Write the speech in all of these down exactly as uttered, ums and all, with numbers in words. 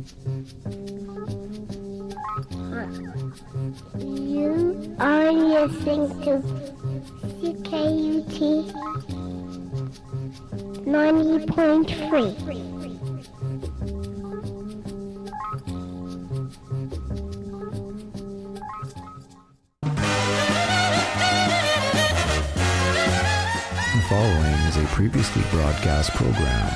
You are listening to C K U T ninety point three. The following is a previously broadcast program.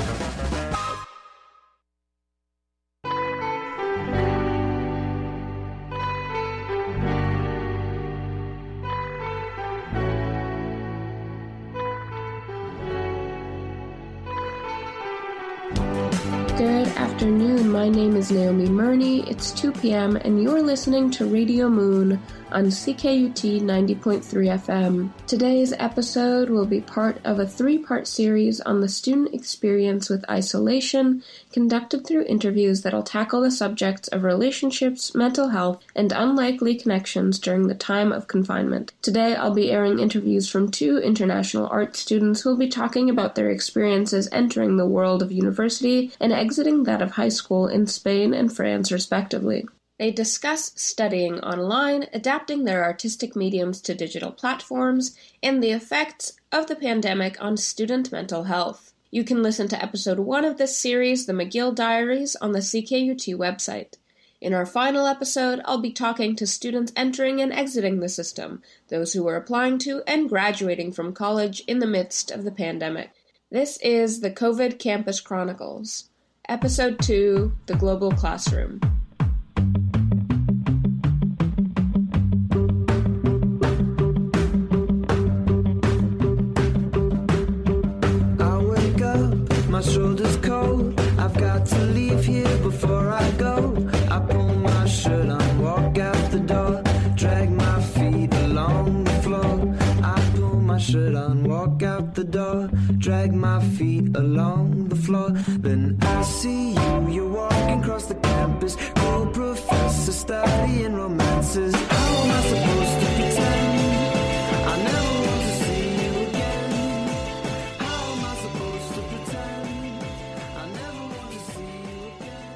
Good afternoon, my name is Naomi Murney, it's two p.m. and you're listening to Radio Moon on C K U T ninety point three F M. Today's episode will be part of a three-part series on the student experience with isolation, conducted through interviews that'll tackle the subjects of relationships, mental health, and unlikely connections during the time of confinement. Today I'll be airing interviews from two international art students who will be talking about their experiences entering the world of university and exiting that of high school in Spain and France, respectively. They discuss studying online, adapting their artistic mediums to digital platforms, and the effects of the pandemic on student mental health. You can listen to episode one of this series, The McGill Diaries, on the C K U T website. In our final episode, I'll be talking to students entering and exiting the system, those who are applying to and graduating from college in the midst of the pandemic. This is the COVID Campus Chronicles. Episode two, The Global Classroom. My shoulder's cold, I've got to leave here before I go. I pull my shirt on, walk out the door, drag my feet along the floor. I pull my shirt on, walk out the door, drag my feet along the floor. Then I see you, you're walking across the campus, cool professor studying romances. How am I supposed to pretend I never want to see you again? How am I supposed to pretend I never want to see you again?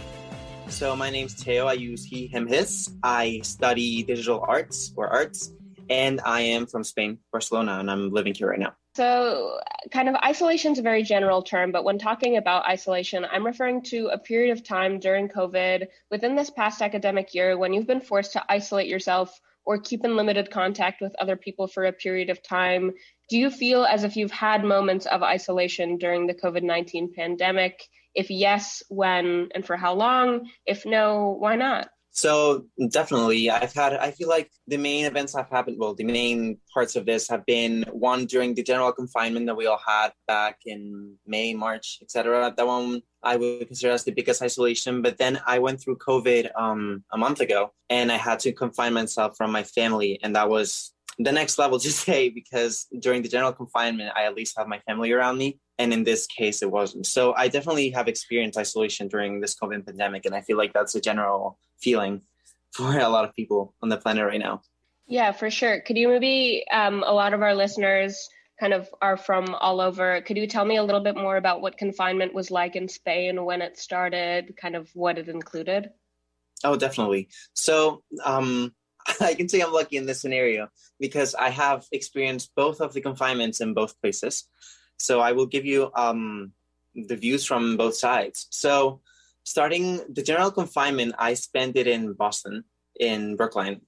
So my name's Teo. I use he, him, his. I study digital arts or arts, and I am from Spain, Barcelona, and I'm living here right now. So kind of isolation is a very general term, but when talking about isolation, I'm referring to a period of time during COVID within this past academic year when you've been forced to isolate yourself or keep in limited contact with other people for a period of time. Do you feel as if you've had moments of isolation during the COVID nineteen pandemic? If yes, when and for how long? If no, why not? So definitely, I've had, I feel like the main events have happened, well, the main parts of this have been one during the general confinement that we all had back in May, March, et cetera. That one I would consider as the biggest isolation. But then I went through COVID um, a month ago and I had to confine myself from my family. And that was the next level to say, because during the general confinement, I at least have my family around me. And in this case, it wasn't. So I definitely have experienced isolation during this COVID pandemic. And I feel like that's a general feeling for a lot of people on the planet right now. Yeah, for sure. Could you maybe, um, a lot of our listeners kind of are from all over. Could you tell me a little bit more about what confinement was like in Spain, when it started, kind of what it included? Oh, definitely. So um, I can say I'm lucky in this scenario because I have experienced both of the confinements in both places. So I will give you um, the views from both sides. So starting the general confinement, I spent it in Boston, in Brookline.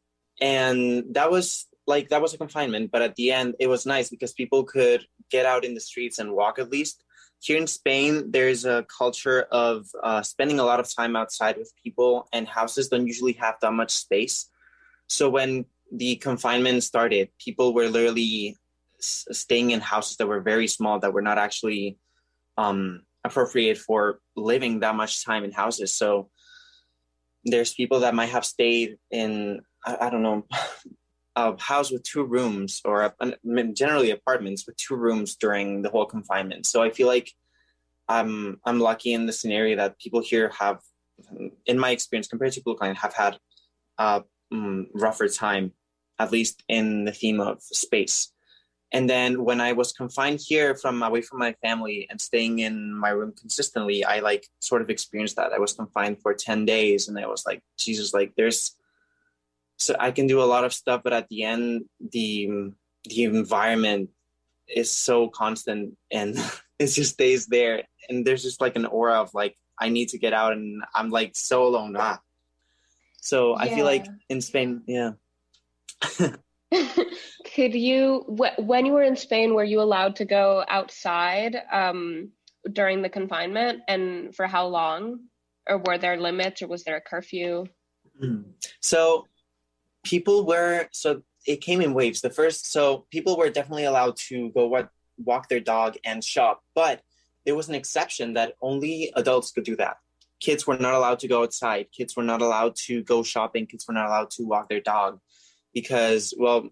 And that was like, that was a confinement. But at the end, it was nice because people could get out in the streets and walk at least. Here in Spain, there's a culture of uh, spending a lot of time outside with people, and houses don't usually have that much space. So when the confinement started, people were literally staying in houses that were very small, that were not actually um, appropriate for living that much time in houses. So there's people that might have stayed in, I, I don't know, a house with two rooms, or a, generally apartments with two rooms during the whole confinement. So I feel like I'm I'm lucky in the scenario that people here have, in my experience, compared to Brookline, have had a um, rougher time, at least in the theme of space. And then when I was confined here from away from my family and staying in my room consistently, I like sort of experienced that. I was confined for ten days and I was like, Jesus, like there's, so I can do a lot of stuff, but at the end, the, the environment is so constant and it just stays there. And there's just like an aura of like, I need to get out and I'm like so alone. Ah. So I yeah. feel like in Spain, yeah. Could you, wh- when you were in Spain, were you allowed to go outside um, during the confinement, and for how long? Or were there limits, or was there a curfew? Mm. So people were, so it came in waves. The first, so people were definitely allowed to go walk, walk their dog and shop, but there was an exception that only adults could do that. Kids were not allowed to go outside. Kids were not allowed to go shopping. Kids were not allowed to walk their dog because, well,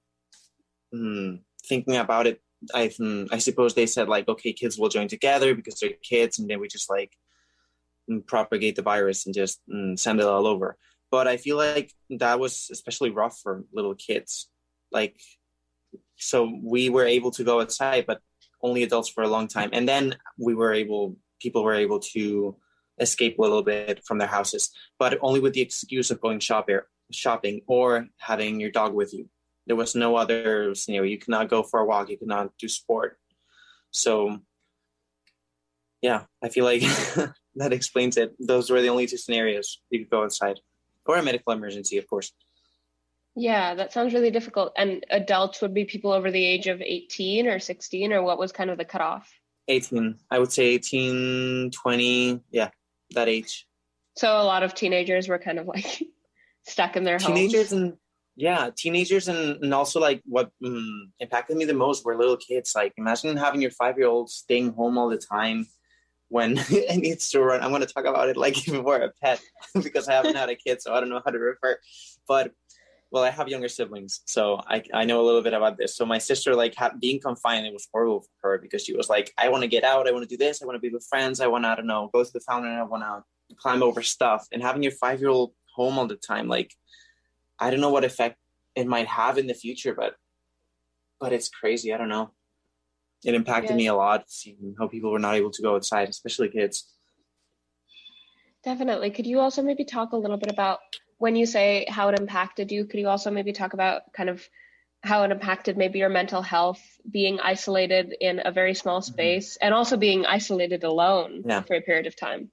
Hmm, thinking about it, I hmm, I suppose they said like, okay, kids will join together because they're kids, and then we just like propagate the virus and just mm, send it all over. But I feel like that was especially rough for little kids. Like, so we were able to go outside, but only adults for a long time. And then we were able, people were able to escape a little bit from their houses, but only with the excuse of going shop shopping or having your dog with you. There was no other scenario. You cannot go for a walk. You cannot do sport. So, yeah, I feel like that explains it. Those were the only two scenarios you could go outside, or a medical emergency, of course. Yeah, that sounds really difficult. And adults would be people over the age of eighteen or sixteen, or what was kind of the cutoff? eighteen. I would say eighteen, twenty. Yeah, that age. So a lot of teenagers were kind of like stuck in their homes. Teenagers and Yeah, teenagers and, and also like what um, impacted me the most were little kids. Like imagine having your five-year-old staying home all the time when it needs to run. I'm going to talk about it like if it were a pet because I haven't had a kid, so I don't know how to refer. But, well, I have younger siblings, so I, I know a little bit about this. So my sister, like ha- being confined, it was horrible for her because she was like, I want to get out. I want to do this. I want to be with friends. I want to, I don't know, go to the fountain. I want to climb over stuff. And having your five-year-old home all the time, like, I don't know what effect it might have in the future, but but it's crazy. I don't know. It impacted yeah. me a lot, seeing how people were not able to go outside, especially kids. Definitely. Could you also maybe talk a little bit about, when you say how it impacted you, could you also maybe talk about kind of how it impacted maybe your mental health, being isolated in a very small space, mm-hmm. and also being isolated alone yeah. for a period of time?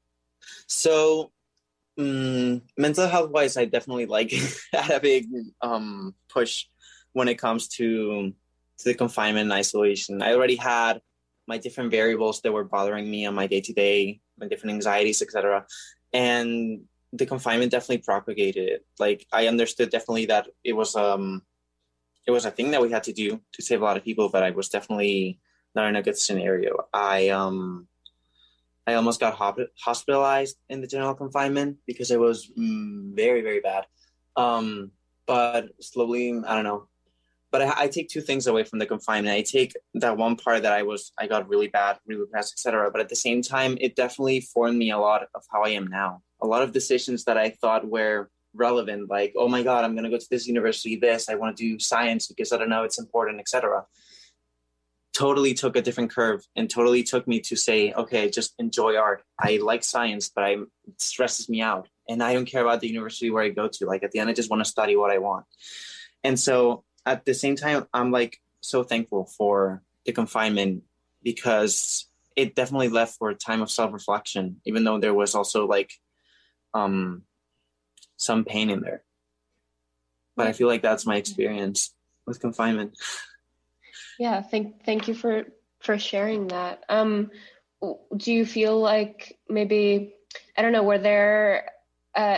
So Mm, mental health wise, I definitely like had a big um, push when it comes to to the confinement and isolation. I already had my different variables that were bothering me on my day to day, my different anxieties, et cetera. And the confinement definitely propagated it. Like I understood definitely that it was um it was a thing that we had to do to save a lot of people, but I was definitely not in a good scenario. I um. I almost got hospitalized in the general confinement because it was mm, very, very bad. Um, but slowly, I don't know. But I, I take two things away from the confinement. I take that one part that I was, I got really bad, really depressed, et cetera. But at the same time, it definitely formed me a lot of how I am now. A lot of decisions that I thought were relevant, like, oh my God, I'm going to go to this university, this, I want to do science because I don't know, it's important, et cetera, totally took a different curve and totally took me to say, okay, just enjoy art. I like science, but I, it stresses me out. And I don't care about the university where I go to. Like at the end, I just want to study what I want. And so at the same time, I'm like so thankful for the confinement because it definitely left for a time of self-reflection, even though there was also like um, some pain in there. But I feel like that's my experience with confinement. Yeah, thank thank you for, for sharing that. Um, do you feel like maybe, I don't know, were there uh,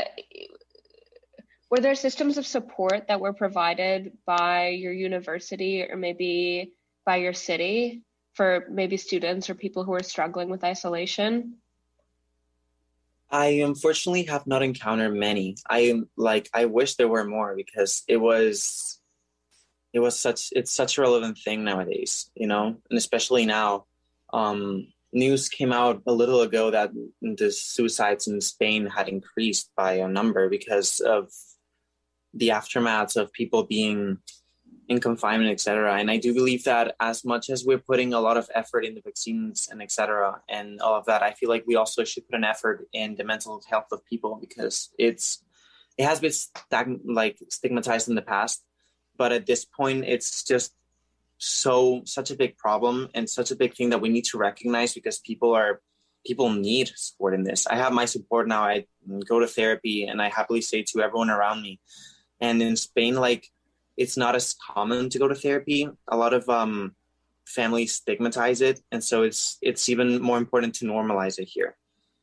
were there systems of support that were provided by your university or maybe by your city for maybe students or people who are struggling with isolation? I unfortunately have not encountered many. I like I wish there were more because it was. It was such, it's such a relevant thing nowadays, you know, and especially now. Um, news came out a little ago that the suicides in Spain had increased by a number because of the aftermath of people being in confinement, et cetera. And I do believe that as much as we're putting a lot of effort in the vaccines and et cetera, and all of that, I feel like we also should put an effort in the mental health of people, because it's it has been stag- like stigmatized in the past, but at this point, it's just so such a big problem and such a big thing that we need to recognize, because people are people need support in this. I have my support now. I go to therapy, and I happily say to everyone around me. And in Spain, like, it's not as common to go to therapy. A lot of um, families stigmatize it. And so it's it's even more important to normalize it here.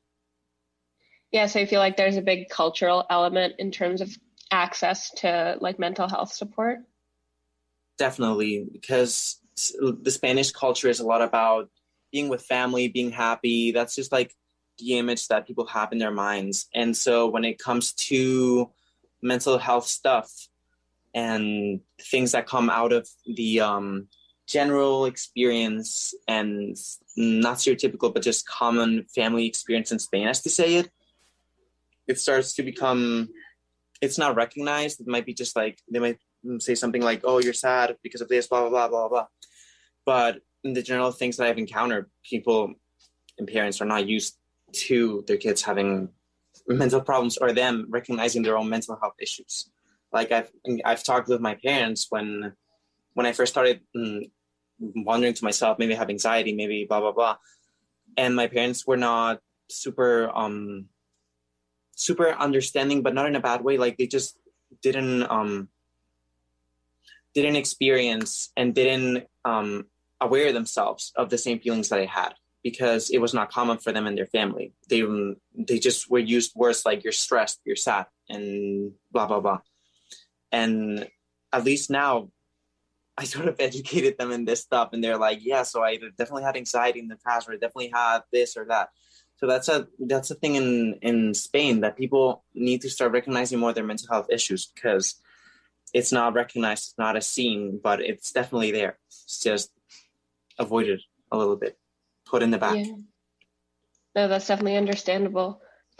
Yeah, so I feel like there's a big cultural element in terms of access to like mental health support. Definitely, because the Spanish culture is a lot about being with family, being happy. That's just like the image that people have in their minds. And so when it comes to mental health stuff, and things that come out of the um, general experience, and not stereotypical, but just common family experience in Spain, as to say it, it starts to become, it's not recognized. It might be just like, they might say something like, oh, you're sad because of this, blah, blah, blah, blah, blah. But in the general things that I've encountered, people and parents are not used to their kids having mental problems, or them recognizing their own mental health issues. Like I've I've talked with my parents when when I first started mm, wondering to myself, maybe I have anxiety, maybe blah, blah, blah. And my parents were not super, um, super understanding, but not in a bad way. Like they just didn't, um, didn't experience and didn't um, aware themselves of the same feelings that I had, because it was not common for them and their family. They, they just were used words like you're stressed, you're sad, and blah, blah, blah. And at least now I sort of educated them in this stuff, and they're like, yeah, so I definitely had anxiety in the past, or I definitely had this or that. So that's a, that's a thing in, in Spain, that people need to start recognizing more their mental health issues, because it's not recognized, it's not a scene, but it's definitely there. It's just avoided a little bit, put in the back. Yeah. No, that's definitely understandable.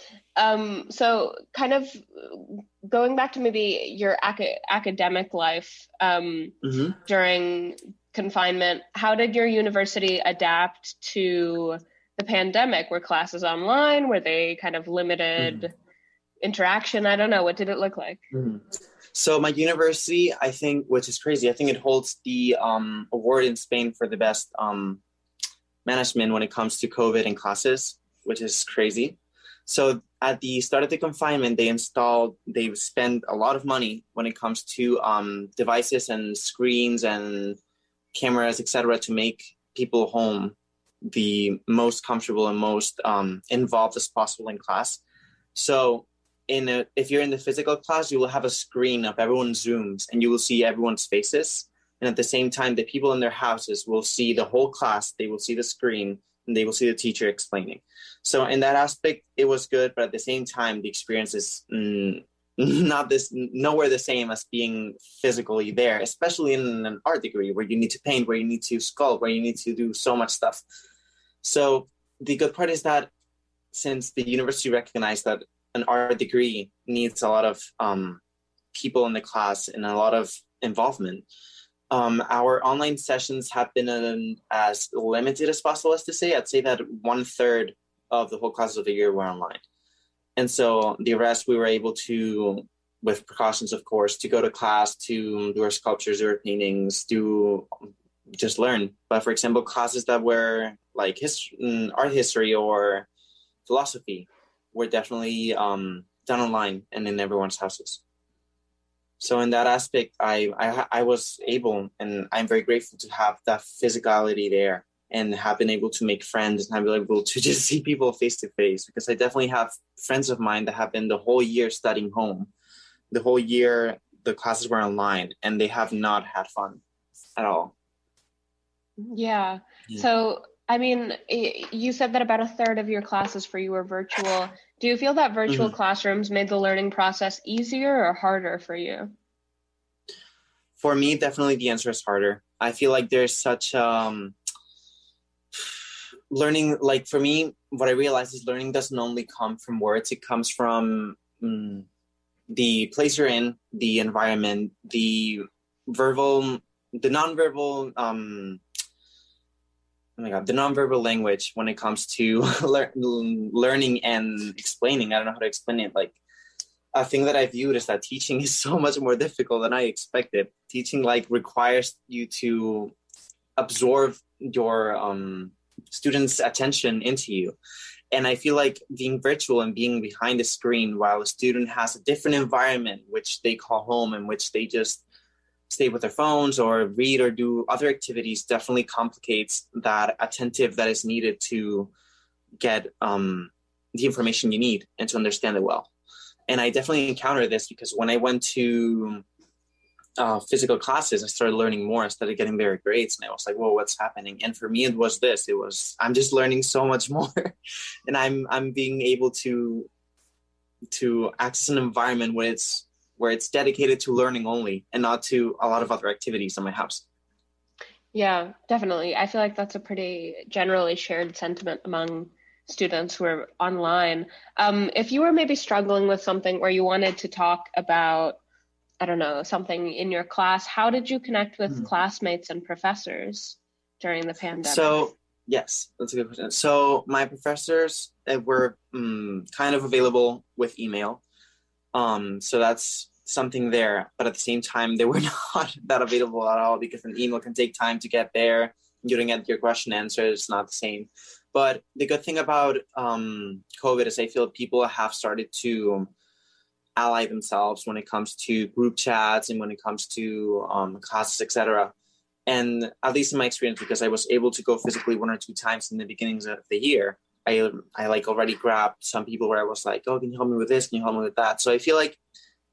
Um, so kind of going back to maybe your ac- academic life um, mm-hmm. during confinement, how did your university adapt to the pandemic? Were classes online? Were they kind of limited mm-hmm. interaction? I don't know. What did it look like? Mm-hmm. So my university, I think, which is crazy, I think it holds the um, award in Spain for the best um, management when it comes to COVID and classes, which is crazy. So at the start of the confinement, they installed, they spent a lot of money when it comes to um, devices and screens and cameras, et cetera, to make people home the most comfortable and most um, involved as possible in class. So in a, if you're in the physical class, you will have a screen of everyone's Zooms, and you will see everyone's faces. And at the same time, the people in their houses will see the whole class. They will see the screen, and they will see the teacher explaining. So in that aspect, it was good. But at the same time, the experience is mm, not this, nowhere the same as being physically there, especially in an art degree where you need to paint, where you need to sculpt, where you need to do so much stuff. So the good part is that since the university recognized that an art degree needs a lot of um, people in the class and a lot of involvement, Um, our online sessions have been um, as limited as possible, as to say. I'd say that one third of the whole classes of the year were online. And so the rest we were able to, with precautions, of course, to go to class, to do our sculptures, do our paintings, do just learn. But for example, classes that were like his, art history or philosophy were definitely um, done online and in everyone's houses. So in that aspect, I, I I was able, and I'm very grateful to have that physicality there, and have been able to make friends, and have been able to just see people face to face, because I definitely have friends of mine that have been the whole year studying home. The whole year, the classes were online, and they have not had fun at all. Yeah. yeah. So, I mean, you said that about a third of your classes for you were virtual. Do you feel that virtual mm-hmm. classrooms made the learning process easier or harder for you? For me, definitely the answer is harder. I feel like there's such um, learning, like for me, what I realized is learning doesn't only come from words. It comes from um, the place you're in, the environment, the verbal, the nonverbal, um, oh my God, the nonverbal language when it comes to lear- learning and explaining. I don't know how to explain it. Like, a thing that I viewed is that teaching is so much more difficult than I expected. Teaching like requires you to absorb your um, students' attention into you. And I feel like being virtual and being behind the screen while a student has a different environment, which they call home, in which they just stay with their phones or read or do other activities, definitely complicates that attentive that is needed to get um, the information you need and to understand it well. And I definitely encountered this because when I went to uh, physical classes, I started learning more. I started getting better grades, and I was like, "Whoa, what's happening?" And for me, it was this: it was I'm just learning so much more, and I'm I'm being able to to access an environment where it's where it's dedicated to learning only, and not to a lot of other activities in my house. Yeah, definitely. I feel like that's a pretty generally shared sentiment among students who are online. Um, if you were maybe struggling with something where you wanted to talk about, I don't know, something in your class, how did you connect with mm-hmm. classmates and professors during the pandemic? So, yes, that's a good question. So my professors were um, kind of available with email. Um, so that's something there. But at the same time, they were not that available at all because an email can take time to get there. You don't get your question answered. It's not the same. But the good thing about um, COVID is I feel people have started to ally themselves when it comes to group chats and when it comes to um, classes, et cetera. And at least in my experience, because I was able to go physically one or two times in the beginnings of the year, I I like already grabbed some people where I was like, oh, can you help me with this? Can you help me with that? So I feel like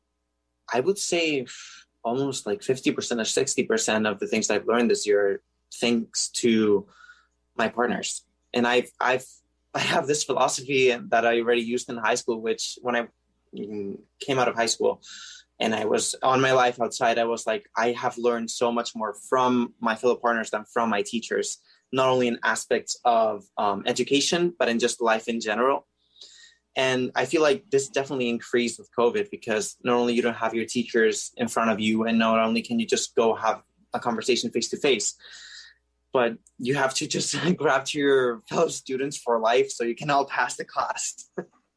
I would say almost like fifty percent or sixty percent of the things that I've learned this year, thanks to my partners. And I've, I've, I have this philosophy that I already used in high school, which when I came out of high school and I was on my life outside, I was like, I have learned so much more from my fellow partners than from my teachers, not only in aspects of um, education, but in just life in general. And I feel like this definitely increased with COVID because not only you don't have your teachers in front of you, and not only can you just go have a conversation face to face, but you have to just grab to your fellow students for life so you can all pass the class.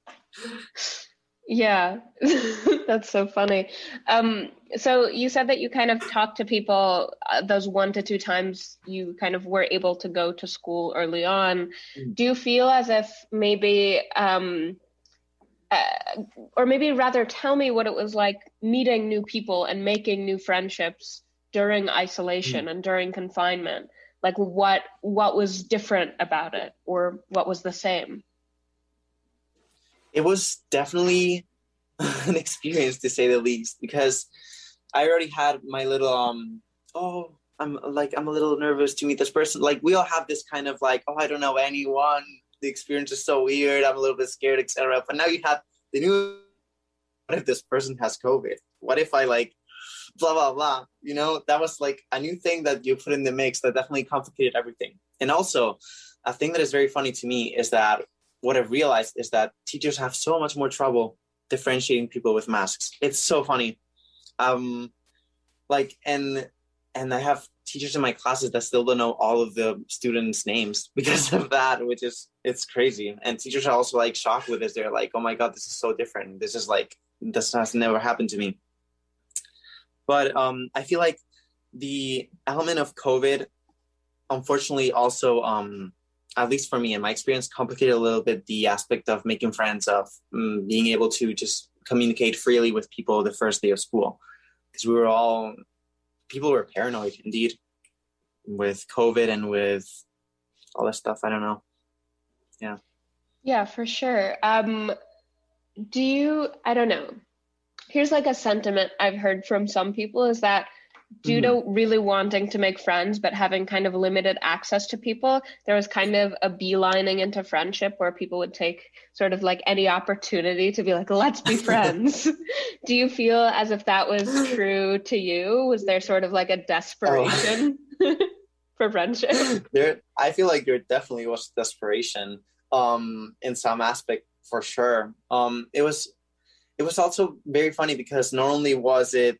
Yeah, that's so funny. Um, so you said that you kind of talked to people uh, those one to two times you kind of were able to go to school early on. Mm. Do you feel as if maybe, um, uh, or maybe rather tell me what it was like meeting new people and making new friendships during isolation mm. and during confinement? Like what what was different about it, or what was the same? It was definitely an experience, to say the least, because I already had my little, um, oh, I'm like, I'm a little nervous to meet this person. Like we all have this kind of like, oh, I don't know anyone. The experience is so weird. I'm a little bit scared, et cetera. But now you have the new, what if this person has COVID? What if I like, blah, blah, blah. You know, that was like a new thing that you put in the mix that definitely complicated everything. And also a thing that is very funny to me is that what I've realized is that teachers have so much more trouble differentiating people with masks. It's so funny. Um, like, and, and I have teachers in my classes that still don't know all of the students' names because of that, which is, it's crazy. And teachers are also like shocked with this. They're like, oh my God, this is so different. This is like, this has never happened to me. But um, I feel like the element of COVID, unfortunately, also, um, at least for me in my experience, complicated a little bit the aspect of making friends, of um, being able to just communicate freely with people the first day of school. Because we were all, people were paranoid, indeed, with COVID and with all this stuff. I don't know. Yeah. Yeah, for sure. Um, do you, I don't know. Here's like a sentiment I've heard from some people is that due mm-hmm. to really wanting to make friends, but having kind of limited access to people, there was kind of a beelining into friendship where people would take sort of like any opportunity to be like, let's be friends. Do you feel as if that was true to you? Was there sort of like a desperation oh. for friendship? There, I feel like there definitely was desperation um, in some aspect for sure. Um, it was It was also very funny because not only was it that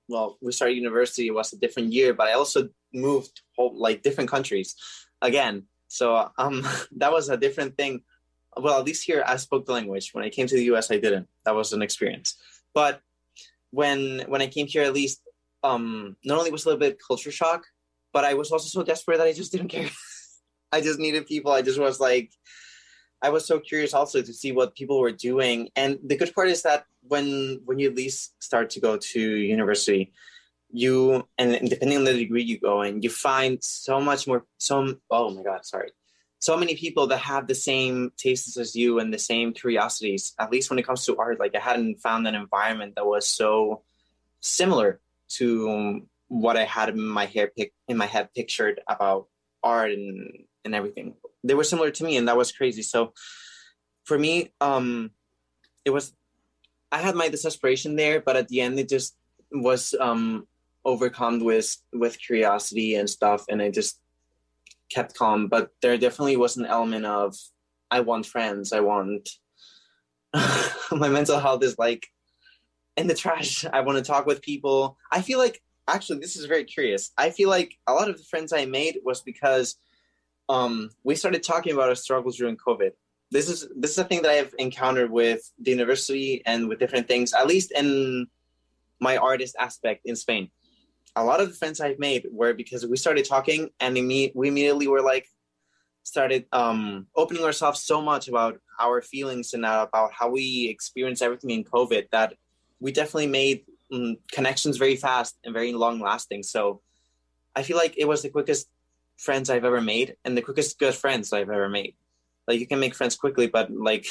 well, we started university, it was a different year, but I also moved whole, like different countries again. So um, that was a different thing. Well, at least here I spoke the language. When I came to the U S, I didn't. That was an experience. But when when I came here, at least, um, not only was a little bit culture shock, but I was also so desperate that I just didn't care. I just needed people. I just was like, I was so curious also to see what people were doing. And the good part is that when when you at least start to go to university, you, and depending on the degree you go in, you find so much more, some, oh my God, sorry. So many people that have the same tastes as you and the same curiosities, at least when it comes to art. Like I hadn't found an environment that was so similar to what I had in my hair pic- in my head pictured about art and, and everything. They were similar to me, and that was crazy. So for me, um, it was, I had my desperation there, but at the end it just was um, overcome with, with curiosity and stuff. And I just kept calm, but there definitely was an element of, I want friends. I want, my mental health is like in the trash. I want to talk with people. I feel like, actually, this is very curious. I feel like a lot of the friends I made was because um, we started talking about our struggles during COVID. This is, this is a thing that I have encountered with the university and with different things, at least in my artist aspect in Spain. A lot of the friends I've made were because we started talking, and we immediately were like, started um, opening ourselves so much about our feelings and about how we experienced everything in COVID that we definitely made um, connections very fast and very long lasting. So I feel like it was the quickest friends I've ever made and the quickest good friends I've ever made. Like you can make friends quickly, but like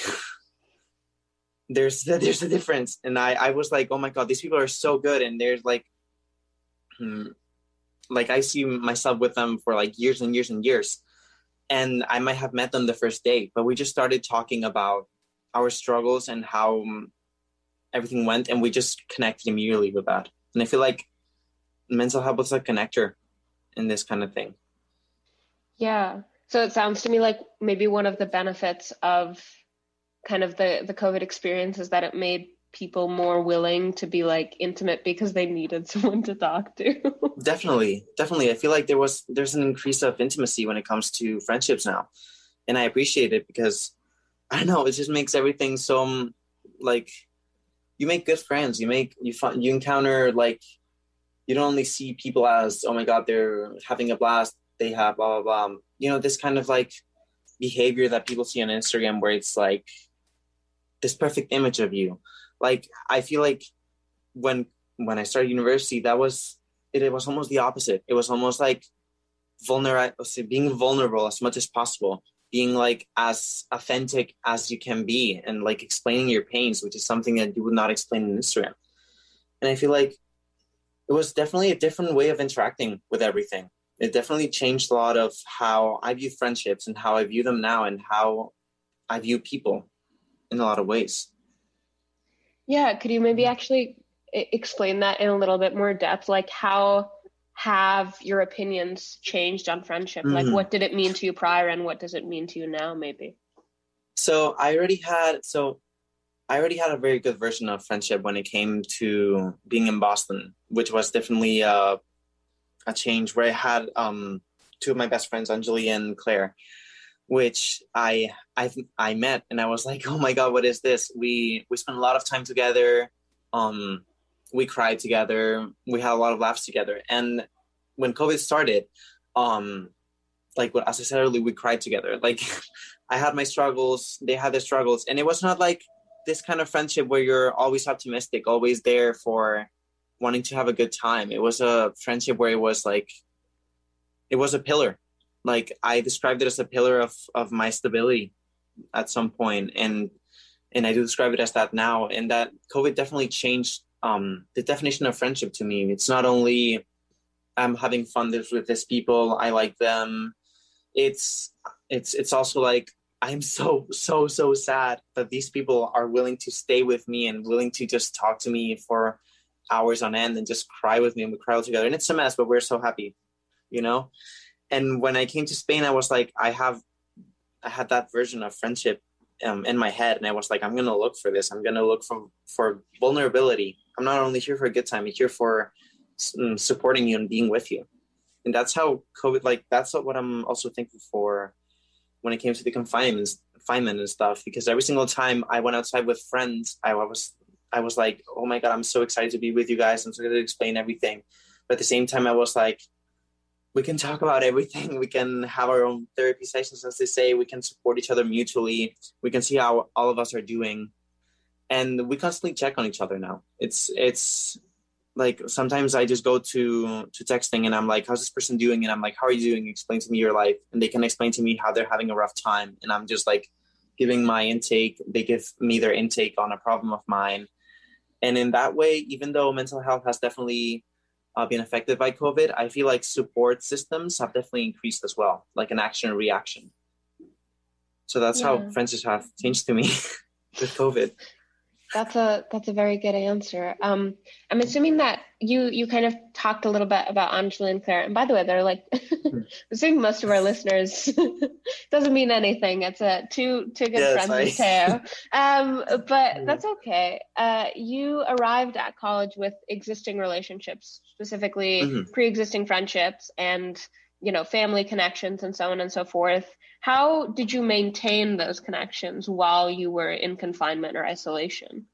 there's there's a difference. And I, I was like, oh my God, these people are so good. And there's like, hmm, like I see myself with them for like years and years and years. And I might have met them the first day, but we just started talking about our struggles and how um, everything went. And we just connected immediately with that. And I feel like mental health was a connector in this kind of thing. Yeah. So it sounds to me like maybe one of the benefits of kind of the, the COVID experience is that it made people more willing to be like intimate because they needed someone to talk to. Definitely. Definitely. I feel like there was, there's an increase of intimacy when it comes to friendships now. And I appreciate it because I don't know, it just makes everything so um, like you make good friends. You make, you find, you encounter like, you don't only see people as, oh my God, they're having a blast. They have blah, blah, blah. You know, this kind of like behavior that people see on Instagram where it's like this perfect image of you. Like, I feel like when, when I started university, that was, it, it was almost the opposite. It was almost like vulnerable, being vulnerable as much as possible, being like as authentic as you can be and like explaining your pains, which is something that you would not explain on Instagram. And I feel like it was definitely a different way of interacting with everything. It definitely changed a lot of how I view friendships and how I view them now and how I view people in a lot of ways. Yeah. Could you maybe actually explain that in a little bit more depth? Like how have your opinions changed on friendship? Mm-hmm. Like what did it mean to you prior and what does it mean to you now maybe? So I already had, so I already had a very good version of friendship when it came to being in Boston, which was definitely uh, a change where I had um, two of my best friends, Anjali and Claire, which I I I met and I was like, oh my God, what is this? We we spent a lot of time together. Um, we cried together. We had a lot of laughs together. And when COVID started, um, like what as I said earlier, we cried together. Like I had my struggles, they had their struggles, and it was not like this kind of friendship where you're always optimistic, always there for wanting to have a good time. It was a friendship where it was like, it was a pillar. Like I described it as a pillar of, of my stability at some point. And, and I do describe it as that now. And that COVID definitely changed um, the definition of friendship to me. It's not only I'm having fun with these people, I like them. It's, it's, it's also like, I'm so, so, so sad that these people are willing to stay with me and willing to just talk to me for hours on end and just cry with me, and we cry all together. And it's a mess, but we're so happy, you know? And when I came to Spain, I was like, I have, I had that version of friendship um, in my head. And I was like, I'm going to look for this. I'm going to look for, for vulnerability I'm not only here for a good time, I'm here for um, supporting you and being with you. And that's how COVID, like, that's what I'm also thankful for when it came to the confinement, confinement and stuff, because every single time I went outside with friends, I was, I was like, oh my God, I'm so excited to be with you guys. I'm so excited to explain everything. But at the same time, I was like, we can talk about everything. We can have our own therapy sessions, as they say. We can support each other mutually. We can see how all of us are doing. And we constantly check on each other now. It's it's like sometimes I just go to, to texting and I'm like, how's this person doing? And I'm like, how are you doing? Explain to me your life. And they can explain to me how they're having a rough time. And I'm just like giving my intake. They give me their intake on a problem of mine. And in that way, even though mental health has definitely Uh, being affected by COVID, I feel like support systems have definitely increased as well, like an action and reaction. So that's yeah. how friendships have changed to me with COVID. That's a that's a very good answer. Um, I'm assuming that you you kind of talked a little bit about Angela and Claire. And by the way, they're like, I'm assuming most of our listeners doesn't mean anything. It's a two two good yes, friends with Teo. Um, but that's okay. Uh, you arrived at college with existing relationships, specifically mm-hmm. pre-existing friendships and, you know, family connections and so on and so forth. How did you maintain those connections while you were in confinement or isolation?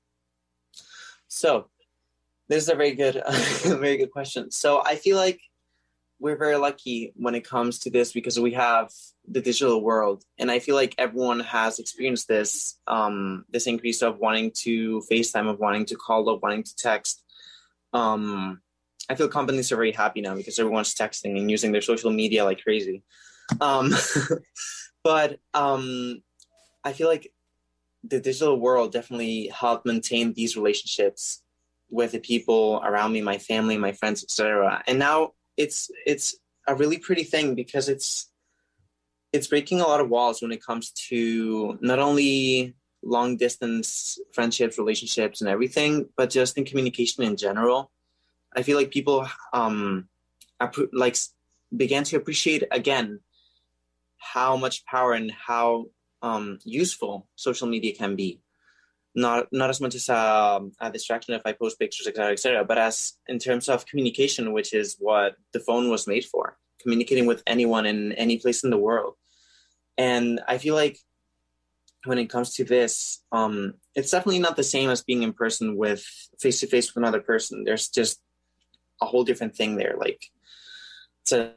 So this is a very good, uh, very good question. So I feel like we're very lucky when it comes to this because we have the digital world. And I feel like everyone has experienced this, um, this increase of wanting to FaceTime, of wanting to call up, wanting to text. Um, I feel companies are very happy now because everyone's texting and using their social media like crazy. Um, but um, I feel like the digital world definitely helped maintain these relationships with the people around me, my family, my friends, et cetera. And now it's it's a really pretty thing because it's it's breaking a lot of walls when it comes to not only long distance friendships, relationships, and everything, but just in communication in general. I feel like people um, like began to appreciate again how much power and how um, useful social media can be. Not not as much as a, a distraction if I post pictures, et cetera, et cetera, but as in terms of communication, which is what the phone was made for, communicating with anyone in any place in the world. And I feel like when it comes to this, um, it's definitely not the same as being in person with face-to-face with another person. There's just a whole different thing there. Like, it's a,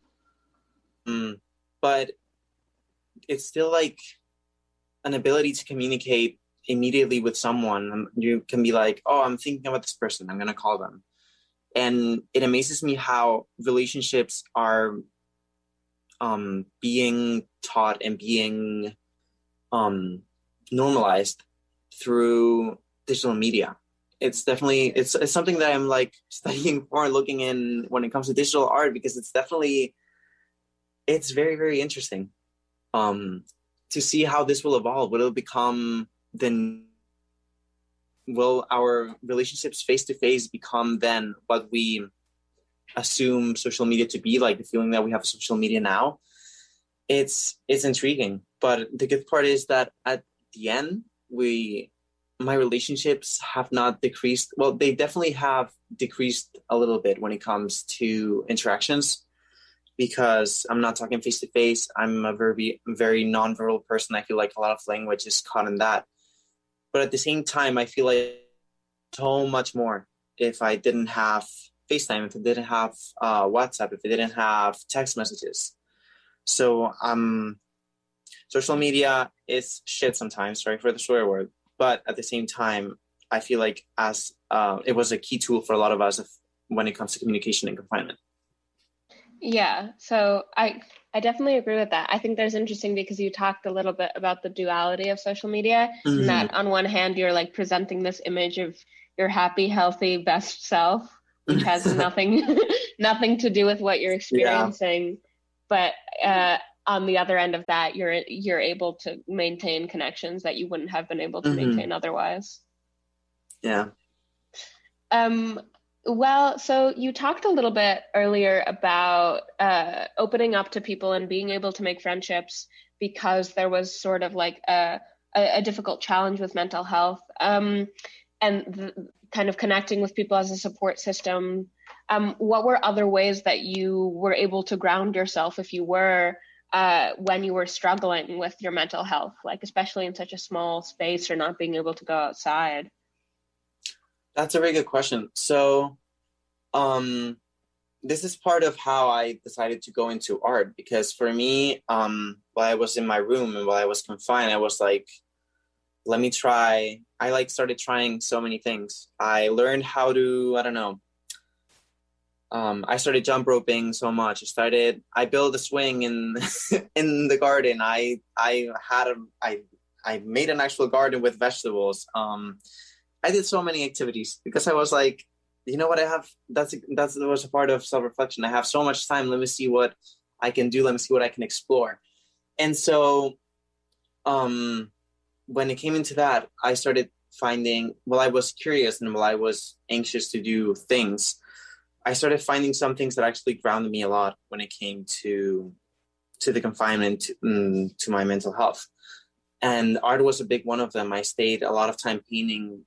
um, but it's still like an ability to communicate immediately with someone. You can be like, oh, I'm thinking about this person, I'm going to call them. And it amazes me how relationships are um, being taught and being um, normalized through digital media. It's definitely, it's, it's something that I'm like studying for and looking in when it comes to digital art, because it's definitely, it's very, very interesting um, to see how this will evolve. Will it become then, will our relationships face-to-face become then what we assume social media to be, like the feeling that we have social media now? It's, it's intriguing. But the good part is that at the end, we, my relationships have not decreased. Well, they definitely have decreased a little bit when it comes to interactions, because I'm not talking face to face. I'm a very, very nonverbal person. I feel like a lot of language is caught in that. But at the same time, I feel like so much more if I didn't have FaceTime, if I didn't have uh, WhatsApp, if I didn't have text messages. So um, social media is shit sometimes, sorry for the swear word. But at the same time, I feel like as uh, it was a key tool for a lot of us if, when it comes to communication and confinement. Yeah, so I I definitely agree with that. I think that's interesting because you talked a little bit about the duality of social media, mm-hmm. and that on one hand, you're like presenting this image of your happy, healthy, best self, which has nothing nothing to do with what you're experiencing. Yeah. But uh, on the other end of that, you're you're able to maintain connections that you wouldn't have been able to mm-hmm. maintain otherwise. Yeah. Um. Well, so you talked a little bit earlier about uh, opening up to people and being able to make friendships because there was sort of like a, a, a difficult challenge with mental health. Um, and th- kind of connecting with people as a support system, um, what were other ways that you were able to ground yourself if you were, uh, when you were struggling with your mental health, like especially in such a small space or not being able to go outside? That's a very good question. So um, this is part of how I decided to go into art, because for me, um, while I was in my room and while I was confined, I was like, let me try. I like started trying so many things. I learned how to, I don't know. Um, I started jump roping so much. I started, I built a swing in, in the garden. I, I had a, I, I made an actual garden with vegetables. Um, I did so many activities because I was like, you know what, I have, that's, that's, that was a part of self-reflection. I have so much time. Let me see what I can do. Let me see what I can explore. And so, um, when it came into that, I started finding, while I was curious and while I was anxious to do things, I started finding some things that actually grounded me a lot when it came to, to the confinement, to, mm, to my mental health. And art was a big one of them. I stayed a lot of time painting,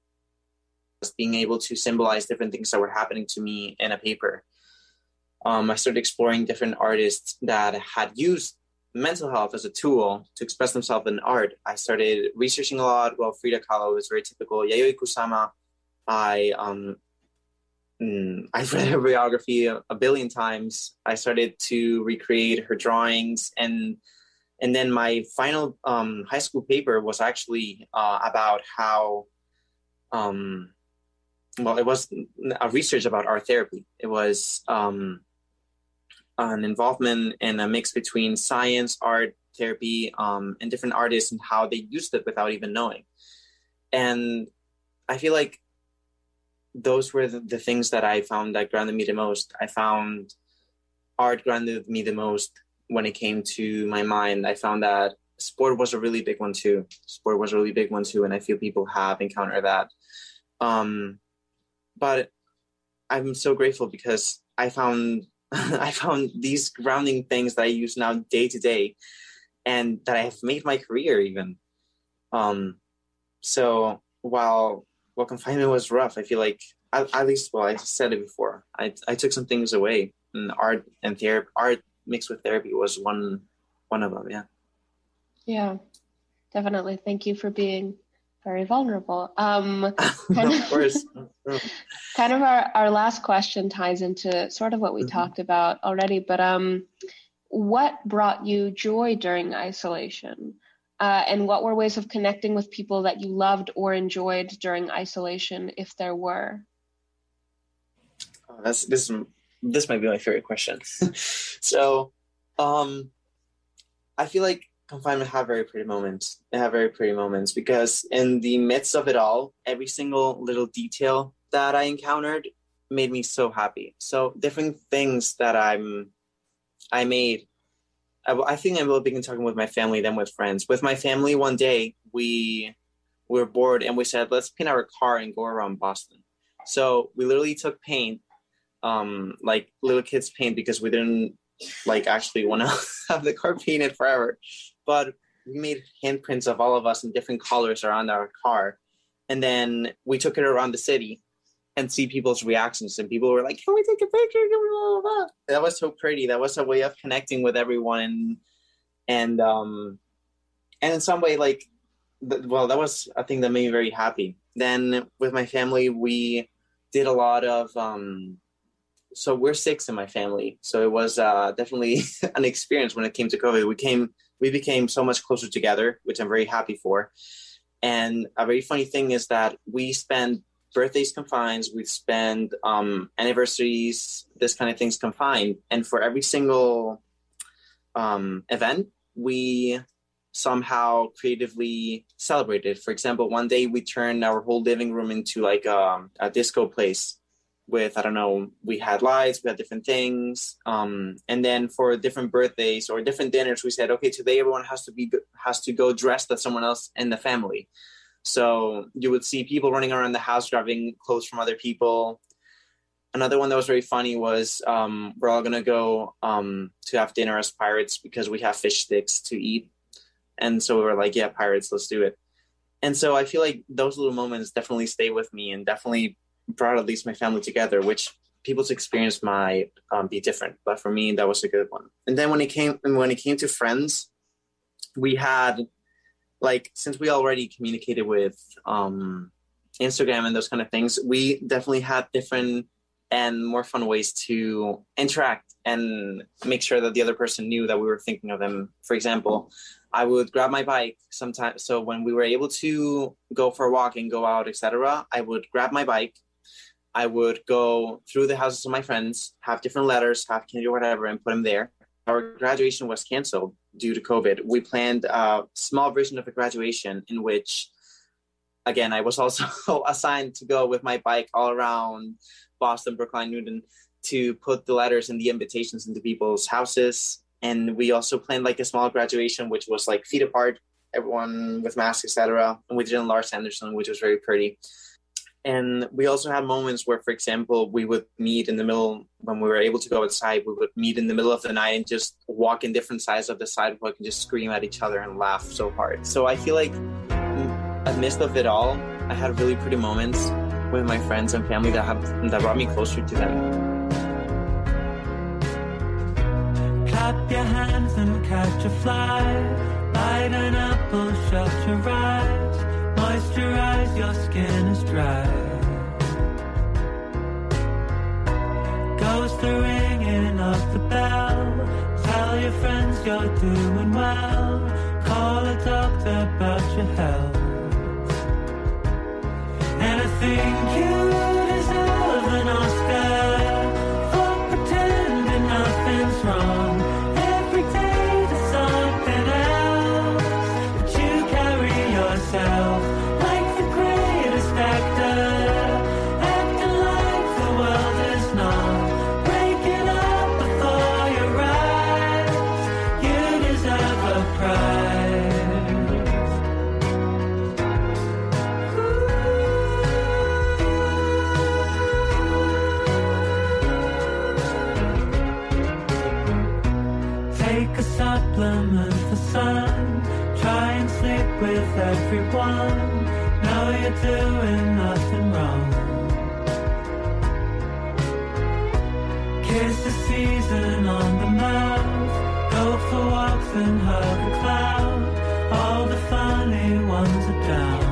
being able to symbolize different things that were happening to me in a paper. Um, I started exploring different artists that had used mental health as a tool to express themselves in art. I started researching a lot. Well, Frida Kahlo is very typical. Yayoi Kusama. I um, mm, I've read her biography a, a billion times. I started to recreate her drawings, and and then my final um, high school paper was actually uh, about how, um, well, it was a research about art therapy. It was um, an involvement and a mix between science, art, therapy, um, and different artists and how they used it without even knowing. And I feel like those were the, the things that I found that grounded me the most. I found art grounded me the most when it came to my mind. I found that sport was a really big one too. Sport was a really big one too, and I feel people have encountered that. Um, but I'm so grateful because I found I found these grounding things that I use now day to day, and that I have made my career even. Um, so while while confinement was rough, I feel like at, at least, well, I just said it before. I I took some things away, and art and therapy, art mixed with therapy was one one of them. Yeah. Yeah, definitely. Thank you for being very vulnerable. Um, of course. Kind of our, our last question ties into sort of what we mm-hmm. talked about already, but um, what brought you joy during isolation? Uh, and what were ways of connecting with people that you loved or enjoyed during isolation, if there were? Oh, that's this. This might be my favorite question. so, um, I feel like confinement have very pretty moments. They have very pretty moments because in the midst of it all, every single little detail that I encountered made me so happy. So different things that I'm, I made. I, I think I'm a little big in talking with my family than with friends. With my family, one day we, we were bored and we said, let's paint our car and go around Boston. So we literally took paint, um, like little kids paint, because we didn't like actually want to have the car painted forever. But we made handprints of all of us in different colors around our car. And then we took it around the city and see people's reactions. And people were like, can we take a picture? Can we blah, blah, blah? That was so pretty. That was a way of connecting with everyone. And, um, and in some way, like, th- well, that was a thing that made me very happy. Then with my family, we did a lot of, um, so we're six in my family. So it was uh, definitely an experience when it came to COVID. We came, we became so much closer together, which I'm very happy for. And a very funny thing is that we spend birthdays confined, we spend um, anniversaries, this kind of things confined. And for every single um, event, we somehow creatively celebrated. For example, one day we turned our whole living room into like a, a disco place. With, I don't know, we had lights, we had different things. Um, and then for different birthdays or different dinners, we said, okay, today everyone has to be, has to go dressed as someone else in the family. So you would see people running around the house, grabbing clothes from other people. Another one that was very funny was um, we're all going to go um, to have dinner as pirates because we have fish sticks to eat. And so we were like, yeah, pirates, let's do it. And so I feel like those little moments definitely stay with me and definitely brought at least my family together, which people's experience might um, be different. But for me, that was a good one. And then when it came when it came to friends, we had, like, since we already communicated with um, Instagram and those kind of things, we definitely had different and more fun ways to interact and make sure that the other person knew that we were thinking of them. For example, I would grab my bike sometimes. So when we were able to go for a walk and go out, et cetera, I would grab my bike. I would go through the houses of my friends, have different letters, have candy or whatever, and put them there. Our graduation was canceled due to COVID. We planned a small version of a graduation in which, again, I was also assigned to go with my bike all around Boston, Brookline, Newton, to put the letters and the invitations into people's houses. And we also planned like a small graduation, which was like feet apart, everyone with masks, et cetera. And we did in Lars Anderson, which was very pretty. And we also had moments where, for example, we would meet in the middle, when we were able to go outside, we would meet in the middle of the night and just walk in different sides of the sidewalk and just scream at each other and laugh so hard. So I feel like amidst of it all, I had really pretty moments with my friends and family that have that brought me closer to them. Clap your hands and catch a fly. Light an apple, shut your eyes. Moisturize, your skin is dry. Goes the ringing of the bell. Tell your friends you're doing well. Call a doctor about your health. And I think you deserve an Oscar for pretending nothing's wrong. Every day there's something else, but you carry yourself like the greatest actor, acting like the world is not breaking up before your eyes. You deserve a prize. Take a supplement for sun. Try and sleep with everyone. Know you're doing nothing wrong. Kiss the season on the mouth. Go for walks and hug a cloud. All the funny ones are down.